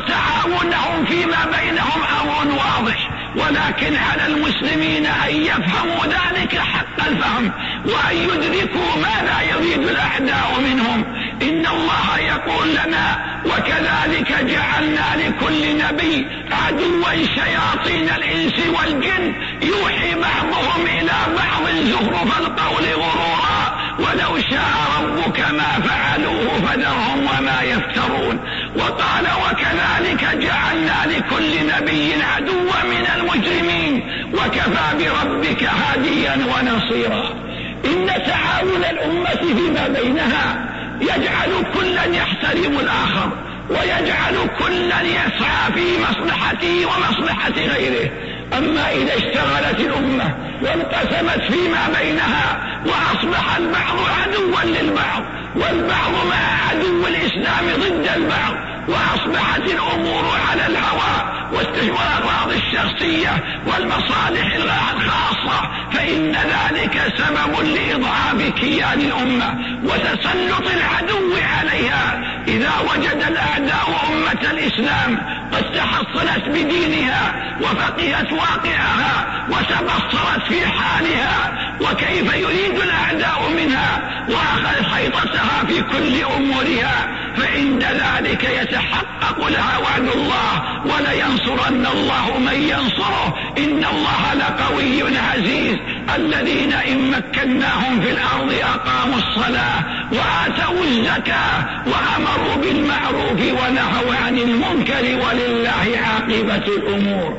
وتعاونهم فيما بينهم أمر واضح، ولكن على المسلمين أن يفهموا ذلك حق الفهم وأن يدركوا ماذا يريد الأعداء منهم. إن الله يقول لنا: وكذلك جعلنا لكل نبي عدوا شياطين الإنس والجن يوحي بعضهم إلى بعض زخرف القول غرورا ولو شاء ربك ما فعلوه فذرهم وما يفترون. وقال: وكذلك جعلنا لكل نبي عدوا من المجرمين وكفى بربك هاديا ونصيرا. إن تعاون الأمة فيما بينها يجعل كلا يحترم الآخر ويجعل كلا يسعى في مصلحته ومصلحة غيره. أما إذا اشتغلت الأمة وانقسمت فيما بينها وأصبح البعض عدوا للبعض والبعض مع عدو الإسلام ضد البعض وأصبحت الأمور على الهوى والأغراض الشخصية والمصالح الخاصة، فإن ذلك سبب لإضعاف كيان الأمة وتسلط العدو عليها. إذا وجد الأعداء أمة الإسلام قد تحصلت بدينها وفقهت واقعها وتبصرت في حالها وكيف يريد الأعداء منها وأخذ حيطتها في كل أمورها، فعند ذلك يتحقق لها وعد الله: ولينصرن الله من ينصره إن الله لقوي عزيز. الذين إن مكناهم في الأرض أقاموا الصلاة وآتوا الزكاة وأمروا بالمعروف ونهوا عن المنكر ولله عاقبة الأمور.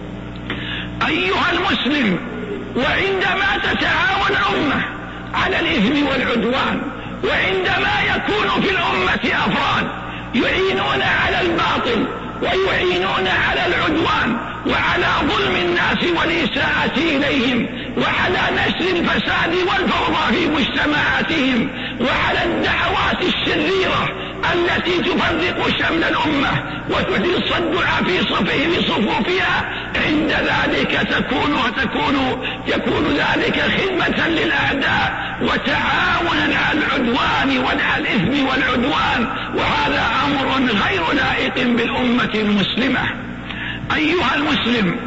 أيها المسلم، وعندما تتعاون الأمة على الإثم والعدوان، وعندما يكون في الأمة أفراد يعينون على الباطل ويعينون على العدوان وعلى ظلم الناس والإساءة إليهم وعلى نشر الفساد والفوضى في مجتمعاتهم وعلى الدعوات الشريرة التي تفرق شمل الأمة وتصدع في صفه بصفوفها، عند ذلك تكون وتكون يكون ذلك خدمة للأعداء وتعاونا على العدوان وعلى الإثم والعدوان، وهذا أمر غير لائق بالأمة المسلمة. أيها المسلم،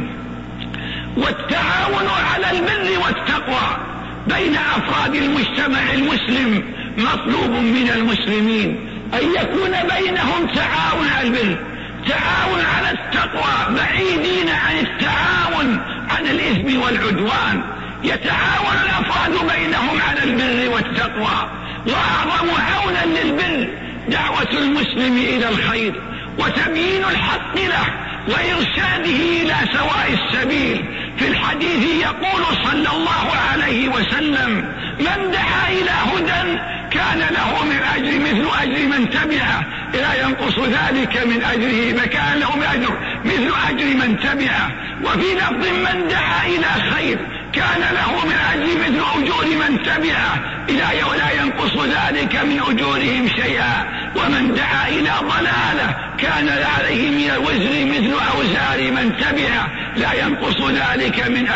والتعاون على البر والتقوى بين أفراد المجتمع المسلم مطلوب من المسلمين أن يكون بينهم تعاون على البر، تعاون على التقوى، بعيدين عن التعاون عن الإثم والعدوان. يتعاون الأفراد بينهم على البر والتقوى. وأعظم عونا للبر دعوة المسلم إلى الخير وتبيين الحق له وإرشاده إلى سواء السبيل. في الحديث يقول صلى الله عليه وسلم: من دعا إلى هدى كان له من أجر مثل أجر من تبعه، لا ينقص ذلك من أجره، فكان له من أجر مثل أجر من تبعه. وفي لفظ: من دعا إلى خير كان له من أجر مثل أجور من تبعه، لا ينقص ذلك من أجورهم شيئا. ومن دعا إلى ضلالة كان عليه من الوزر مثل أوزار من تبعه، لا ينقص ذلك من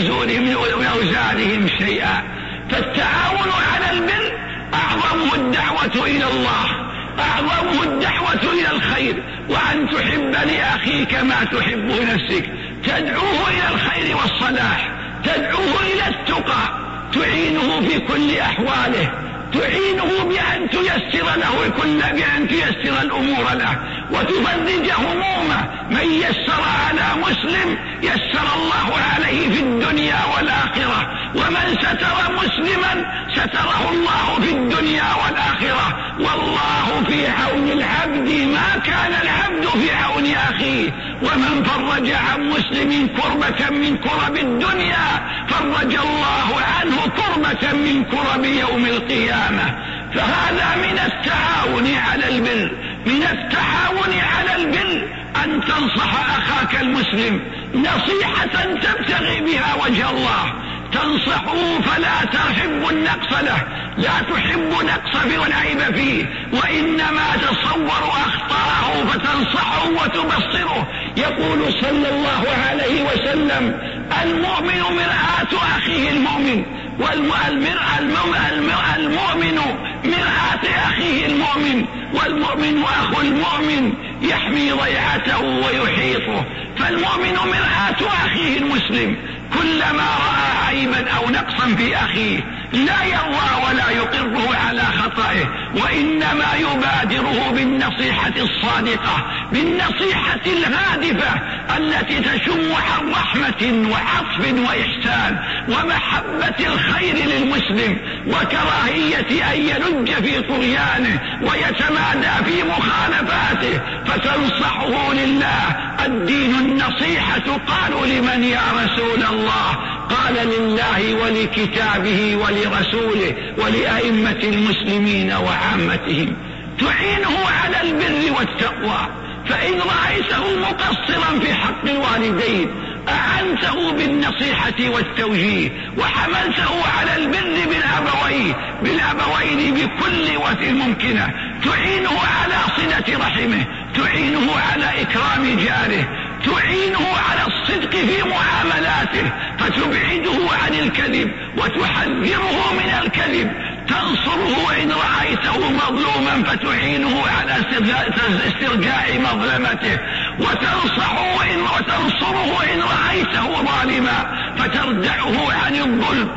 أجر أوزارهم شيئا. فالتعاون على البر أعظمه الدعوة إلى الله، أعظمه الدعوة إلى الخير، وأن تحب لأخيك ما تحب نفسك، تدعوه إلى الخير والصلاح، تدعوه إلى التقى، تعينه في كل أحواله، تعينه بأن تيسر له كل بأن تيسر الأمور له وتفرج همومه. من يسر على مسلم يسر الله عليه في الدنيا والآخرة، ومن ستر مسلما ستره الله في الدنيا والآخرة. والله في عون العبد ما كان العبد في عون أخيه. ومن فرج عن مسلم كربة من كرب الدنيا فرج الله عنه كربة من كرب يوم القيامة. فهذا من التعاون على البر، من التعاون على البر أن تنصح أخاك المسلم نصيحة تبتغي بها وجه الله، تنصحه فلا تحب النقص له، لا تحب نقص فيه والعيب فيه، وإنما تصور أخطاءه فتنصحه وتبصره. يقول صلى الله عليه وسلم: المؤمن مرآة أخيه المؤمن، والمؤمن مرآة أخيه المؤمن، والمؤمن أخو المؤمن يحمي ضيعته ويحيطه. فالمؤمن مرآة أخيه المسلم، كلما رأى عيبا أو نقصا في أخيه لا يرضى ولا يقره على خطئه، وإنما يبادره بالنصيحة الصادقة، بالنصيحة الهادفة التي تشم عن رحمة وعطف وإحسان ومحبة الخير للمسلم، وكراهية أن يلج في طغيانه ويتمادى في مخالفاته، فتنصحه لله. الدين النصيحة. قالوا: لمن يا رسول الله؟ قال: لله ولكتابه ولرسوله ولأئمة المسلمين وعامتهم. تعينه على البر والتقوى، فإن رأيته مقصرا في حق الوالدين أعنته بالنصيحة والتوجيه، وحملته على البر بالأبوين بالأبوين بكل وجه ممكنة. تعينه على صلة رحمه، تعينه على إكرام جاره، تعينه على الصدق في معاملاته، فتبعده عن الكذب وتحذره من الكذب. تنصره إن رأيته مظلوما فتعينه على استرجاع مظلمته، وتنصحه إن وتنصره إن رأيته ظالما فتردعه عن الظلم،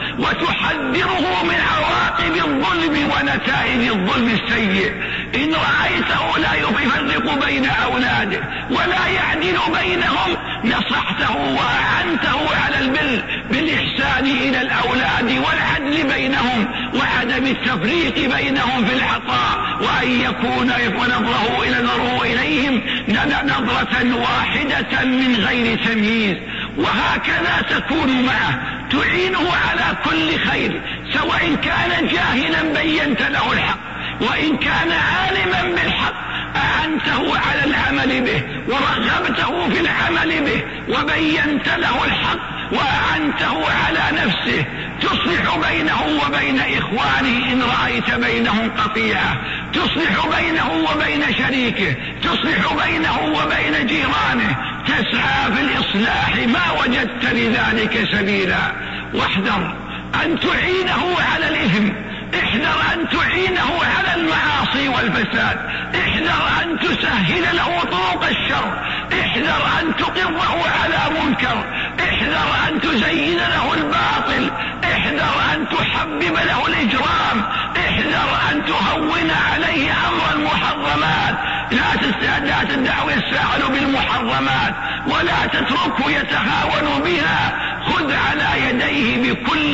وتحذره من عواقب الظلم ونتائج الظلم السيء. إن رأيته لا يفرق بين أولاده ولا يعدل بينهم نصحته وأعنته على البر بالإحسان إلى الأولاد والعدل بينهم وعدم التفريق بينهم في العطاء، وأن يكون ونظره إلى نظره إليهم نظرة واحدة من غير تمييز. وهكذا تكون معه، تعينه على كل خير، سواء كان جاهلا بينت له الحق، وإن كان عالما بالحق أعنته على العمل به ورغبته في العمل به وبينت له الحق وأعنته على نفسه. تصلح بينه وبين إخوانه إن رأيت بينهم قطيعة، تصلح بينه وبين شريكه، تصلح بينه وبين جيرانه، تسعى في الإصلاح ما وجدت لذلك سبيلا. واحذر أن تعينه على الإثم، احذر أن تعينه على المعاصي والفساد، احذر أن تسهل له طرق الشر، احذر أن تقره على منكر، احذر أن تزين له الباطل، احذر أن تحبب له الإجرام، احذر أن تهون عليه أمر المحرمات. لا تدعه يتساهل بالمحرمات ولا تتركه يتهاون بها. خذ على يديه بكل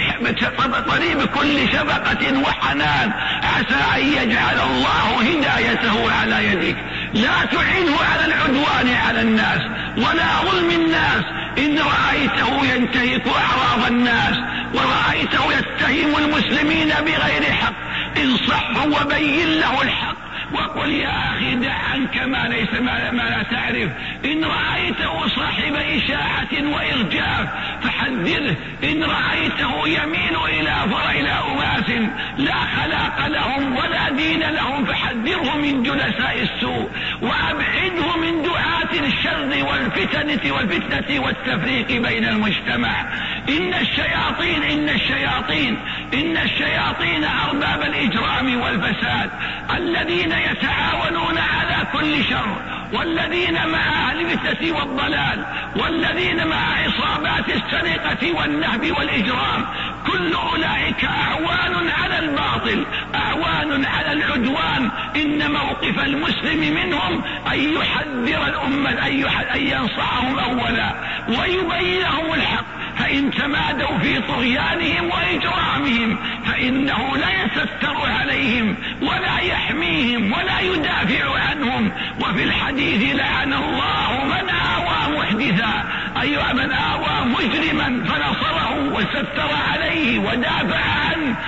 بكل شفقة وحنان، عسى أن يجعل الله هدايته على يدك. لا تعينه على العدوان على الناس ولا ظلم الناس. إن رأيته ينتهك أعراض الناس ورأيته يتهم المسلمين بغير حق، انصحه وبين له الحق وقل يا أخي دع عنك ما ليس ما, ما لا تعرف. إن رأيته صاحب إشاعة وإرجاف فحذره. إن رأيته يميل إلى إلى أناس لا خلاق لهم ولا دين لهم فحذره من جلساء السوء وأبعده من دعاة الشر والفتنة والفتنة والتفريق بين المجتمع. إن الشياطين إن الشياطين إن الشياطين أرباب الإجرام والفساد الذين يتعاونون على كل شر، والذين مع أهل الفتنة والضلال، والذين مع عصابات السرقة والنهب والإجرام. كل أولئك أعوان على الباطل، أعوان على العدوان. إن موقف المسلم منهم أن يحذر الأمة، أن ينصحهم أولا ويبين لهم الحق، فإن تمادوا في طغيانهم وإجرامهم فإنه لا يستر عليهم ولا يحميهم ولا يدافع عنهم. وفي الحديث لعن الله من آوى محدثا، أي من آوى مجرما فنصره وستر عليه ودافع عنه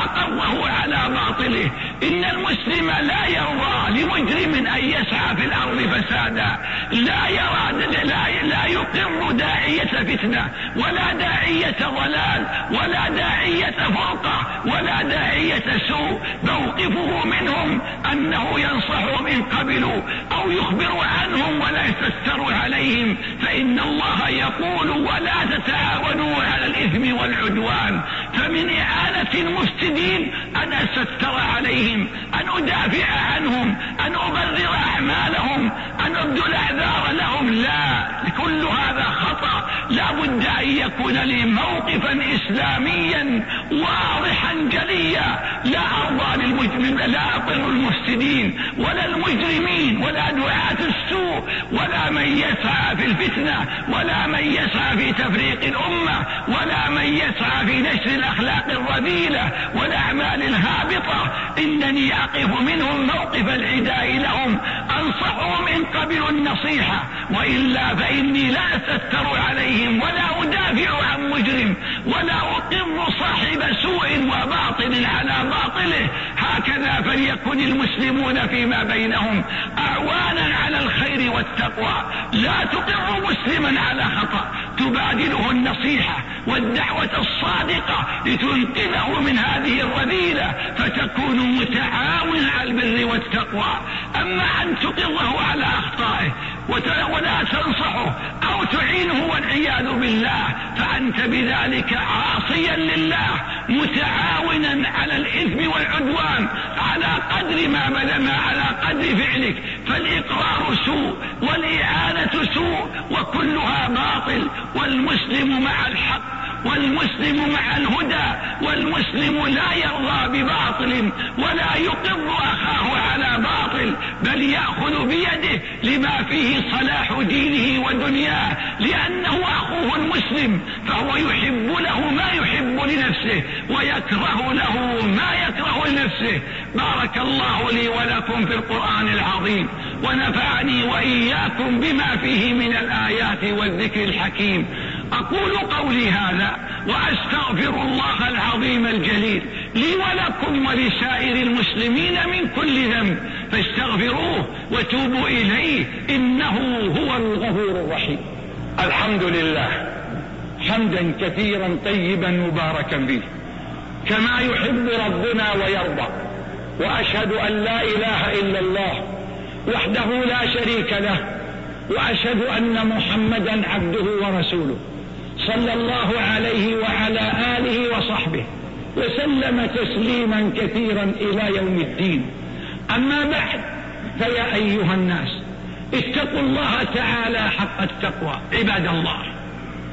وأقره على باطله. إن المسلم لا يرضى لمجرم أن يسعى في الأرض فسادا، لا يرى لا, لا يقر داعية فتنة ولا داعية ضلال ولا داعية فرقة ولا داعية سوء. موقفه منهم أنه ينصحهم إن قبلوا أو يخبر عنهم ولا يستر عليهم، فإن الله يقول ولا تتعاونوا على الإثم والعدوان. فمن إعانة المفسدين أن أستر عليهم، أن أدافع عنهم، أن أبرر أعمالهم، أن أبذل أعذار لهم. لا، كل هذا خطأ. لا بد أن يكون لي موقفا إسلاميا واضحا جليا. لا أرضى للمجرمين، لا أقر المفسدين ولا المجرمين ولا دعاة السوء ولا من يسعى في الفتنة ولا من يسعى في تفريق الأمة ولا من يسعى في نشر الأخلاق الرذيلة والأعمال الهابطة. إنني أقف منهم موقف العداء لهم، أنصحهم إن قبلوا النصيحة، وإلا فإني لا أستر عليهم ولا أدافع عن مجرم ولا أقر صاحب سوء وباطل على باطله. هكذا فليكن المسلمون فيما بينهم أعوانا على الخير والتقوى. لا تقر مسلما على خطأ، تبادله النصيحة والدعوة الصادقة لتنقذه من هذه الرذيلة فتكون متعاون على البر والتقوى. أما أن تقره على أخطائه ولا تنصحه أو تعينه والعياذ بالله فأنت بذلك عاصيا لله متعاونا على الإثم والعدوان على قدر ما بلما على قدر فعلك. فالإقرار سوء والإعانة سوء وكلها باطل. والمسلم مع الحق والمسلم مع الهدى، والمسلم لا يرضى بباطل ولا يقر أخاه على باطل، بل يأخذ بيده لما فيه صلاح دينه ودنياه، لأنه أخوه المسلم فهو يحب له ما يحب لنفسه ويكره له ما يكره لنفسه. بارك الله لي ولكم في القرآن العظيم، ونفعني وإياكم بما فيه من الآيات والذكر الحكيم. أقول قولي هذا وأستغفر الله العظيم الجليل لي ولكم ولسائر المسلمين من كل ذنب، فاستغفروه وتوبوا إليه إنه هو الغفور الرحيم. الحمد لله حمدا كثيرا طيبا مباركا فيه كما يحب ربنا ويرضى. وأشهد أن لا إله إلا الله وحده لا شريك له، وأشهد أن محمدا عبده ورسوله صلى الله عليه وعلى آله وصحبه وسلم تسليما كثيرا إلى يوم الدين. أما بعد، فيا أيها الناس اتقوا الله تعالى حق التقوى. عباد الله،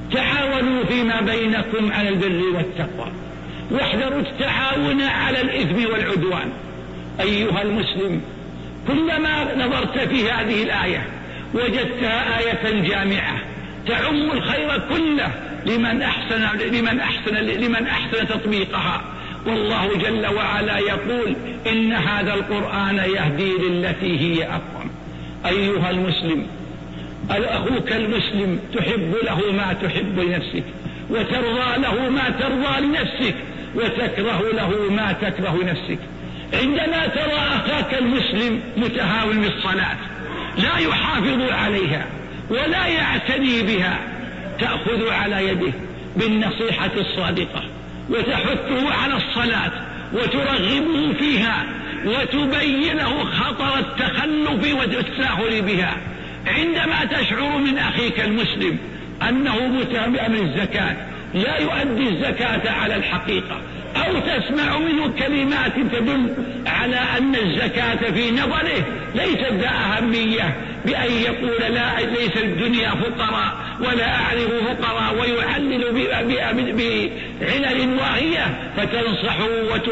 تعاونوا فيما بينكم على البر والتقوى واحذروا التعاون على الإثم والعدوان. أيها المسلم، كلما نظرت في هذه الآية وجدتها آية جامعة تعم الخير كله لمن أحسن, لمن أحسن, لمن أحسن تطبيقها. والله جل وعلا يقول إن هذا القرآن يهدي للتي هي أقوم. أيها المسلم، أخوك المسلم تحب له ما تحب لنفسك، وترضى له ما ترضى لنفسك، وتكره له ما تكره نفسك. عندما ترى أخاك المسلم متهاون بالصلاة لا يحافظ عليها ولا يعتني بها، تأخذ على يده بالنصيحة الصادقة وتحثه على الصلاة وترغبه فيها وتبين له خطر التخلف والتساهل بها. عندما تشعر من أخيك المسلم أنه متهم بأمر الزكاة لا يؤدي الزكاة على الحقيقة، أو تسمع منه كلمات تدل على أن الزكاة في نظره ليست ذا أهمية، بأن يقول لا ليس الدنيا فقراء ولا أعرف فقراء ويعلل بعلل واهية، فتنصحه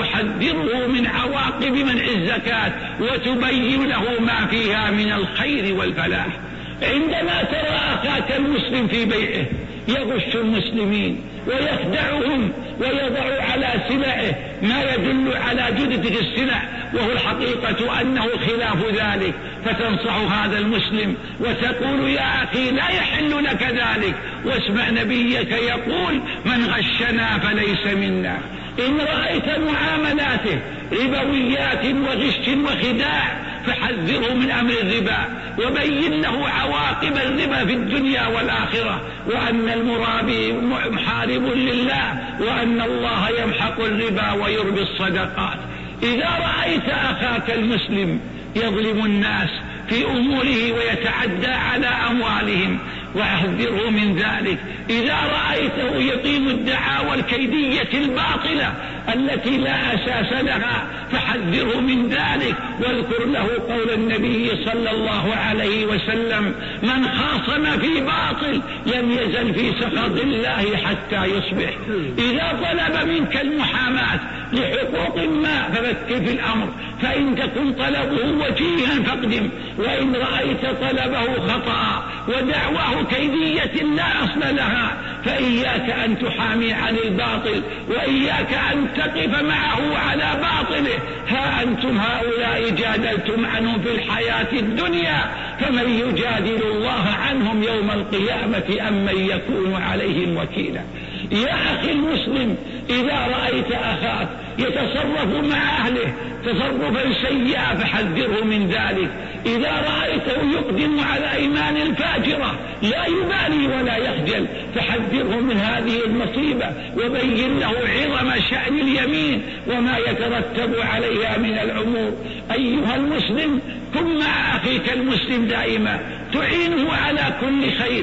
وتحذره من عواقب منع الزكاة وتبين له ما فيها من الخير والفلاح. عندما ترى أخاك المسلم في بيعه يغش المسلمين ويخدعهم ويضع على سلعه ما يدل على جودة السلع وهو الحقيقة أنه خلاف ذلك، فتنصح هذا المسلم وتقول يا أخي لا يحل لك ذلك، واسمع نبيك يقول من غشنا فليس منا. إن رأيت معاملاته ربويات وغش وخداع فحذره من أمر الربا وبين له عواقب الربا في الدنيا والآخرة، وأن المرابي محارب لله، وأن الله يمحق الربا ويربي الصدقات. إذا رأيت أخاك المسلم يظلم الناس في أموره ويتعدى على أموالهم واحذره من ذلك. إذا رأيته يقيم الدعاوى الكيدية الباطلة التي لا أساس لها فحذره من ذلك، واذكر له قول النبي صلى الله عليه وسلم من خاصم في باطل لم يزل في سخط الله حتى يصبح. إذا طلب منك المحاماة لحقوق ما ففكر في الأمر، فإن تكن طلبه وجيها فاقدم، وإن رأيت طلبه خطأ ودعواه كيدية لا أصل لها فإياك أن تحامي عن الباطل، وإياك أن تقف معه على باطله. ها أنتم هؤلاء جادلتم عنهم في الحياة الدنيا، فمن يجادل الله عنهم يوم القيامة أم من يكون عليهم وكيلا. يا أخي المسلم، إذا رأيت أخاك يتصرف مع أهله تصرفا سيئا فحذره من ذلك. إذا رأيته يقدم على أيمان الفاجرة لا يبالي ولا يخجل فحذره من هذه المصيبة وبين له عظم شأن اليمين وما يترتب عليها من الأمور. أيها المسلم، كن مع أخيك المسلم دائما، تعينه على كل خير،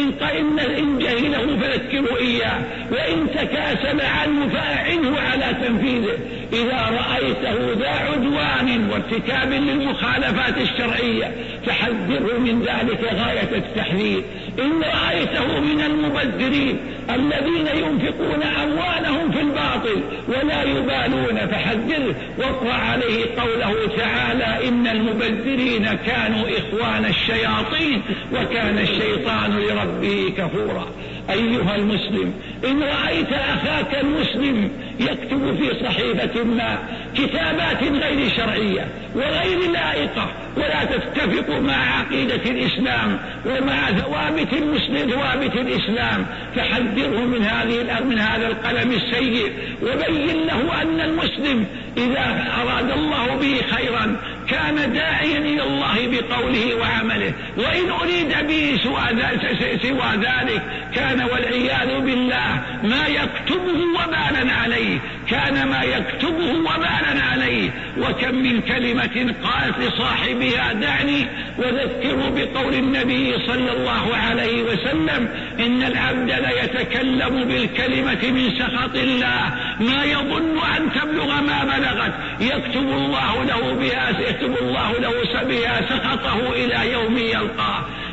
إن جهله فذكره إياه، وإن تكاسل عنه فأعنه على تنفيذه. إذا رأيته ذا عدوان وارتكاب للمخالفات الشرعية فحذره من ذلك غاية التحذير. إن رأيته من المبذرين الذين ينفقون أموالهم في الباطل ولا يبالون فحذره، واقرأ عليه قوله تعالى إن المبذرين كانوا إخوان الشياطين وكان الشيطان لربه كفورا. أيها المسلم، إن رأيت أخاك المسلم يكتب في صحيفة ما كتابات غير شرعية وغير لائقة ولا تتفق مع عقيدة الإسلام ومع ثوابت المسلم ثوابت الإسلام فحذره من هذه من هذا القلم السيء، وبين له أن المسلم إذا أراد الله به خيرا كان داعيا إلى الله بقوله وعمله، وإن أريد به سوى ذلك كان والعياذ بالله ما يكتبه وبالا عليه، كان ما يكتبه وبالا عليه. وكم من كلمة قالت لصاحبها دعني وذكره بقول النبي صلى الله عليه وسلم إن العبد ليتكلم بالكلمة من سخط الله ما يظن أن تبلغ ما بلغت يكتب الله له بها يكتب الله له بها سخطه إلى يوم يلقاه.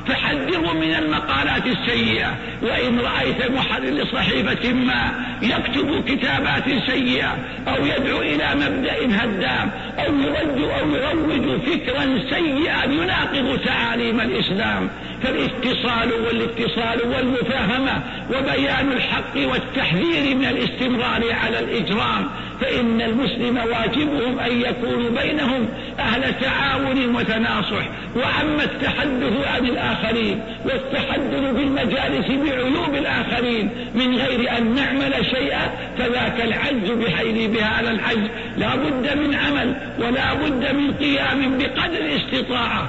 فحذروا من المقالات السيئة. وإن رأيت محرر لصحيفة ما يكتب كتابات سيئة أو يدعو إلى مبدأ هدام أو يرد أو يروج فكرا سيئا يناقض تعاليم الإسلام، فالاتصال والاتصال والمفاهمة وبيان الحق والتحذير من الاستمرار على الإجرام، فإن المسلم واجبهم أن يكونوا بينهم أهل تعاون وتناصح. وأما التحدث عن الآخرين والتحدث بالمجالس بعيوب الآخرين من غير أن نعمل شيئا فذاك العجز بحيل بهذا العجز. لا بد من عمل ولا بد من قيام بقدر الاستطاعة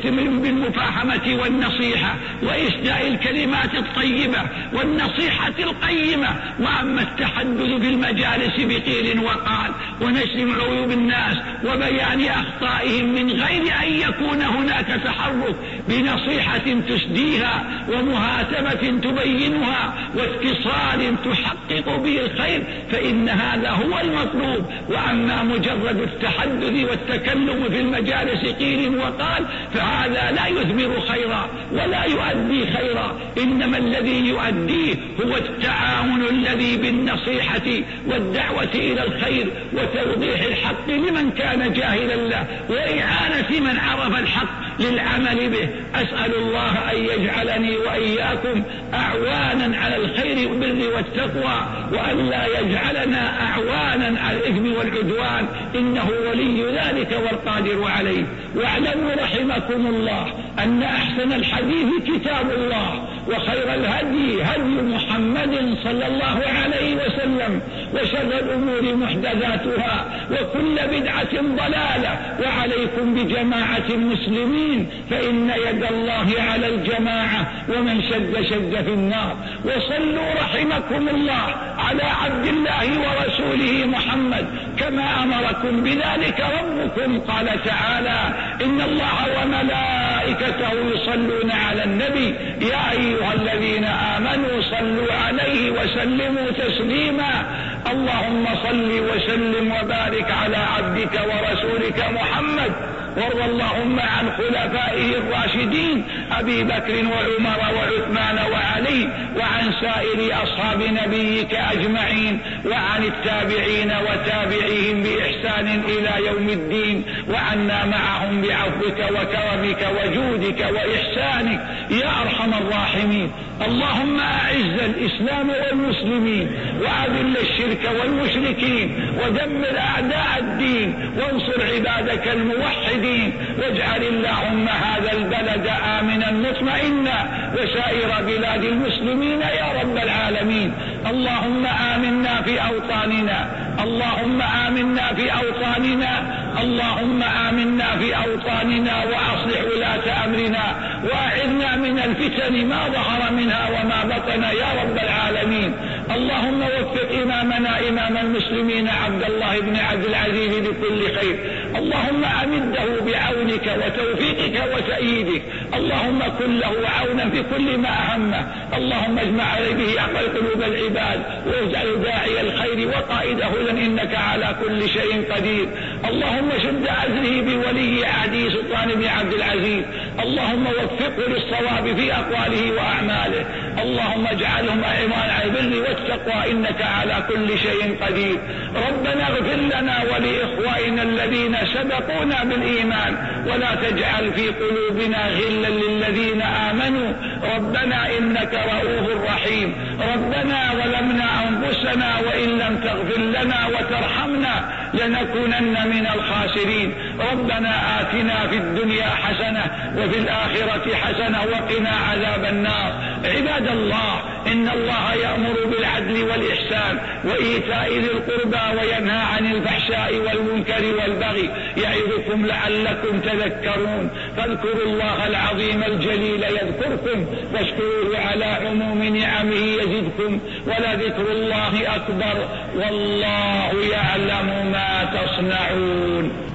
بالمفاهمة والنصيحة وإسداء الكلمات الطيبة والنصيحة القيمة. وأما التحدث بالمجالس بقيل وقال ونشر عيوب الناس وبيان أخطائهم من غير أن يكون هناك تحرك بنصيحة تسديها ومهاتمة تبينها واتصال تحقق به الخير، فإن هذا هو المطلوب. وأما مجرد التحدث والتكلم في المجالس قيل وقال فهذا لا يثمر خيرا ولا يؤدي خيرا، إنما الذي يؤديه هو التعاون الذي بالنصيحة والدعوة إلى الخير وتوضيح الحق لمن كان جاهلا له وإعانة من عرف الحق للعمل به. أسأل الله أن يجعلني وإياكم أعوانا على الخير والبر والتقوى، وأن لا يجعلنا أعوانا على الإثم والعدوان، إنه ولي ذلك والقادر عليه. واعلموا رحمكم الله أن أحسن الحديث كتاب الله، وخير الهدي هدي محمد صلى الله عليه وسلم، وشر الأمور محدثاتها وكل بدعة ضلالة. وعليكم بجماعة المسلمين فإن يد الله على الجماعة، ومن شد شد في النار. وصلوا رحمكم الله على عبد الله ورسوله محمد كما أمركم بذلك ربكم. قال تعالى إن الله وملائكته يصلون على النبي يا أيها الذين آمنوا صلوا عليه وسلموا تسليما. اللهم صل وسلم وبارك على عبدك ورسولك محمد، وارض اللهم عن خلفائه الراشدين أبي بكر وعمر وعثمان وعلي، وعن سائر أصحاب نبيك أجمعين، وعن التابعين وتابعيهم بإحسان إلى يوم الدين، وعنا معهم بعفوك وكرمك وجودك وإحسانك يا أرحم الراحمين. اللهم أعز الإسلام والمسلمين وأذل الشرك والمشركين ودمر أعداء الدين وانصر عبادك الموحدين، واجعل اللهم هذا البلد آمنا مطمئنا وسائر بلاد المسلمين يا رب العالمين. اللهم آمنا في أوطاننا، اللهم آمنا في أوطاننا، اللهم آمنا في أوطاننا وأصلح ولاة أمرنا وأعذنا من الفتن ما ظهر منها وما بطن يا رب العالمين. اللهم وفق إمامنا إمام المسلمين عبد الله بن عبد العزيز بكل خير، اللهم أمده بعونك وتوفيقك وتأييدك، اللهم كن له عونا في كل ما أهمه، اللهم اجمع عليه به أقل قلوب العباد واجعل داعي الخير وقائده لن إنك على كل شيء قدير. اللهم شد أزره بولي عهده سلطان بن عبد العزيز، اللهم وفقه للصواب في أقواله وأعماله، اللهم اجعلهم أعوان على البر والتقوى إنك على كل شيء قدير. ربنا اغفر لنا ولإخوائنا الذين سبقونا بالإيمان ولا تجعل في قلوبنا غلا للذين آمنوا ربنا إنك رؤوف رحيم. ربنا ظلمنا أنفسنا وإن لم تغفر لنا وترحمنا لنكونن من الخاسرين. ربنا آتنا في الدنيا حسنة وفي الآخرة حسنة وقنا عذاب النار. عباد الله، إن الله يأمر بالعدل والإحسان وإيتاء ذي القربى وينهى عن الفحشاء والمنكر والبغي يعظكم لعلكم تذكرون. فاذكروا الله العظيم الجليل يذكركم واشكروه على عموم نعمه يزدكم ولذكر الله أكبر والله يعلم ما تصنعون.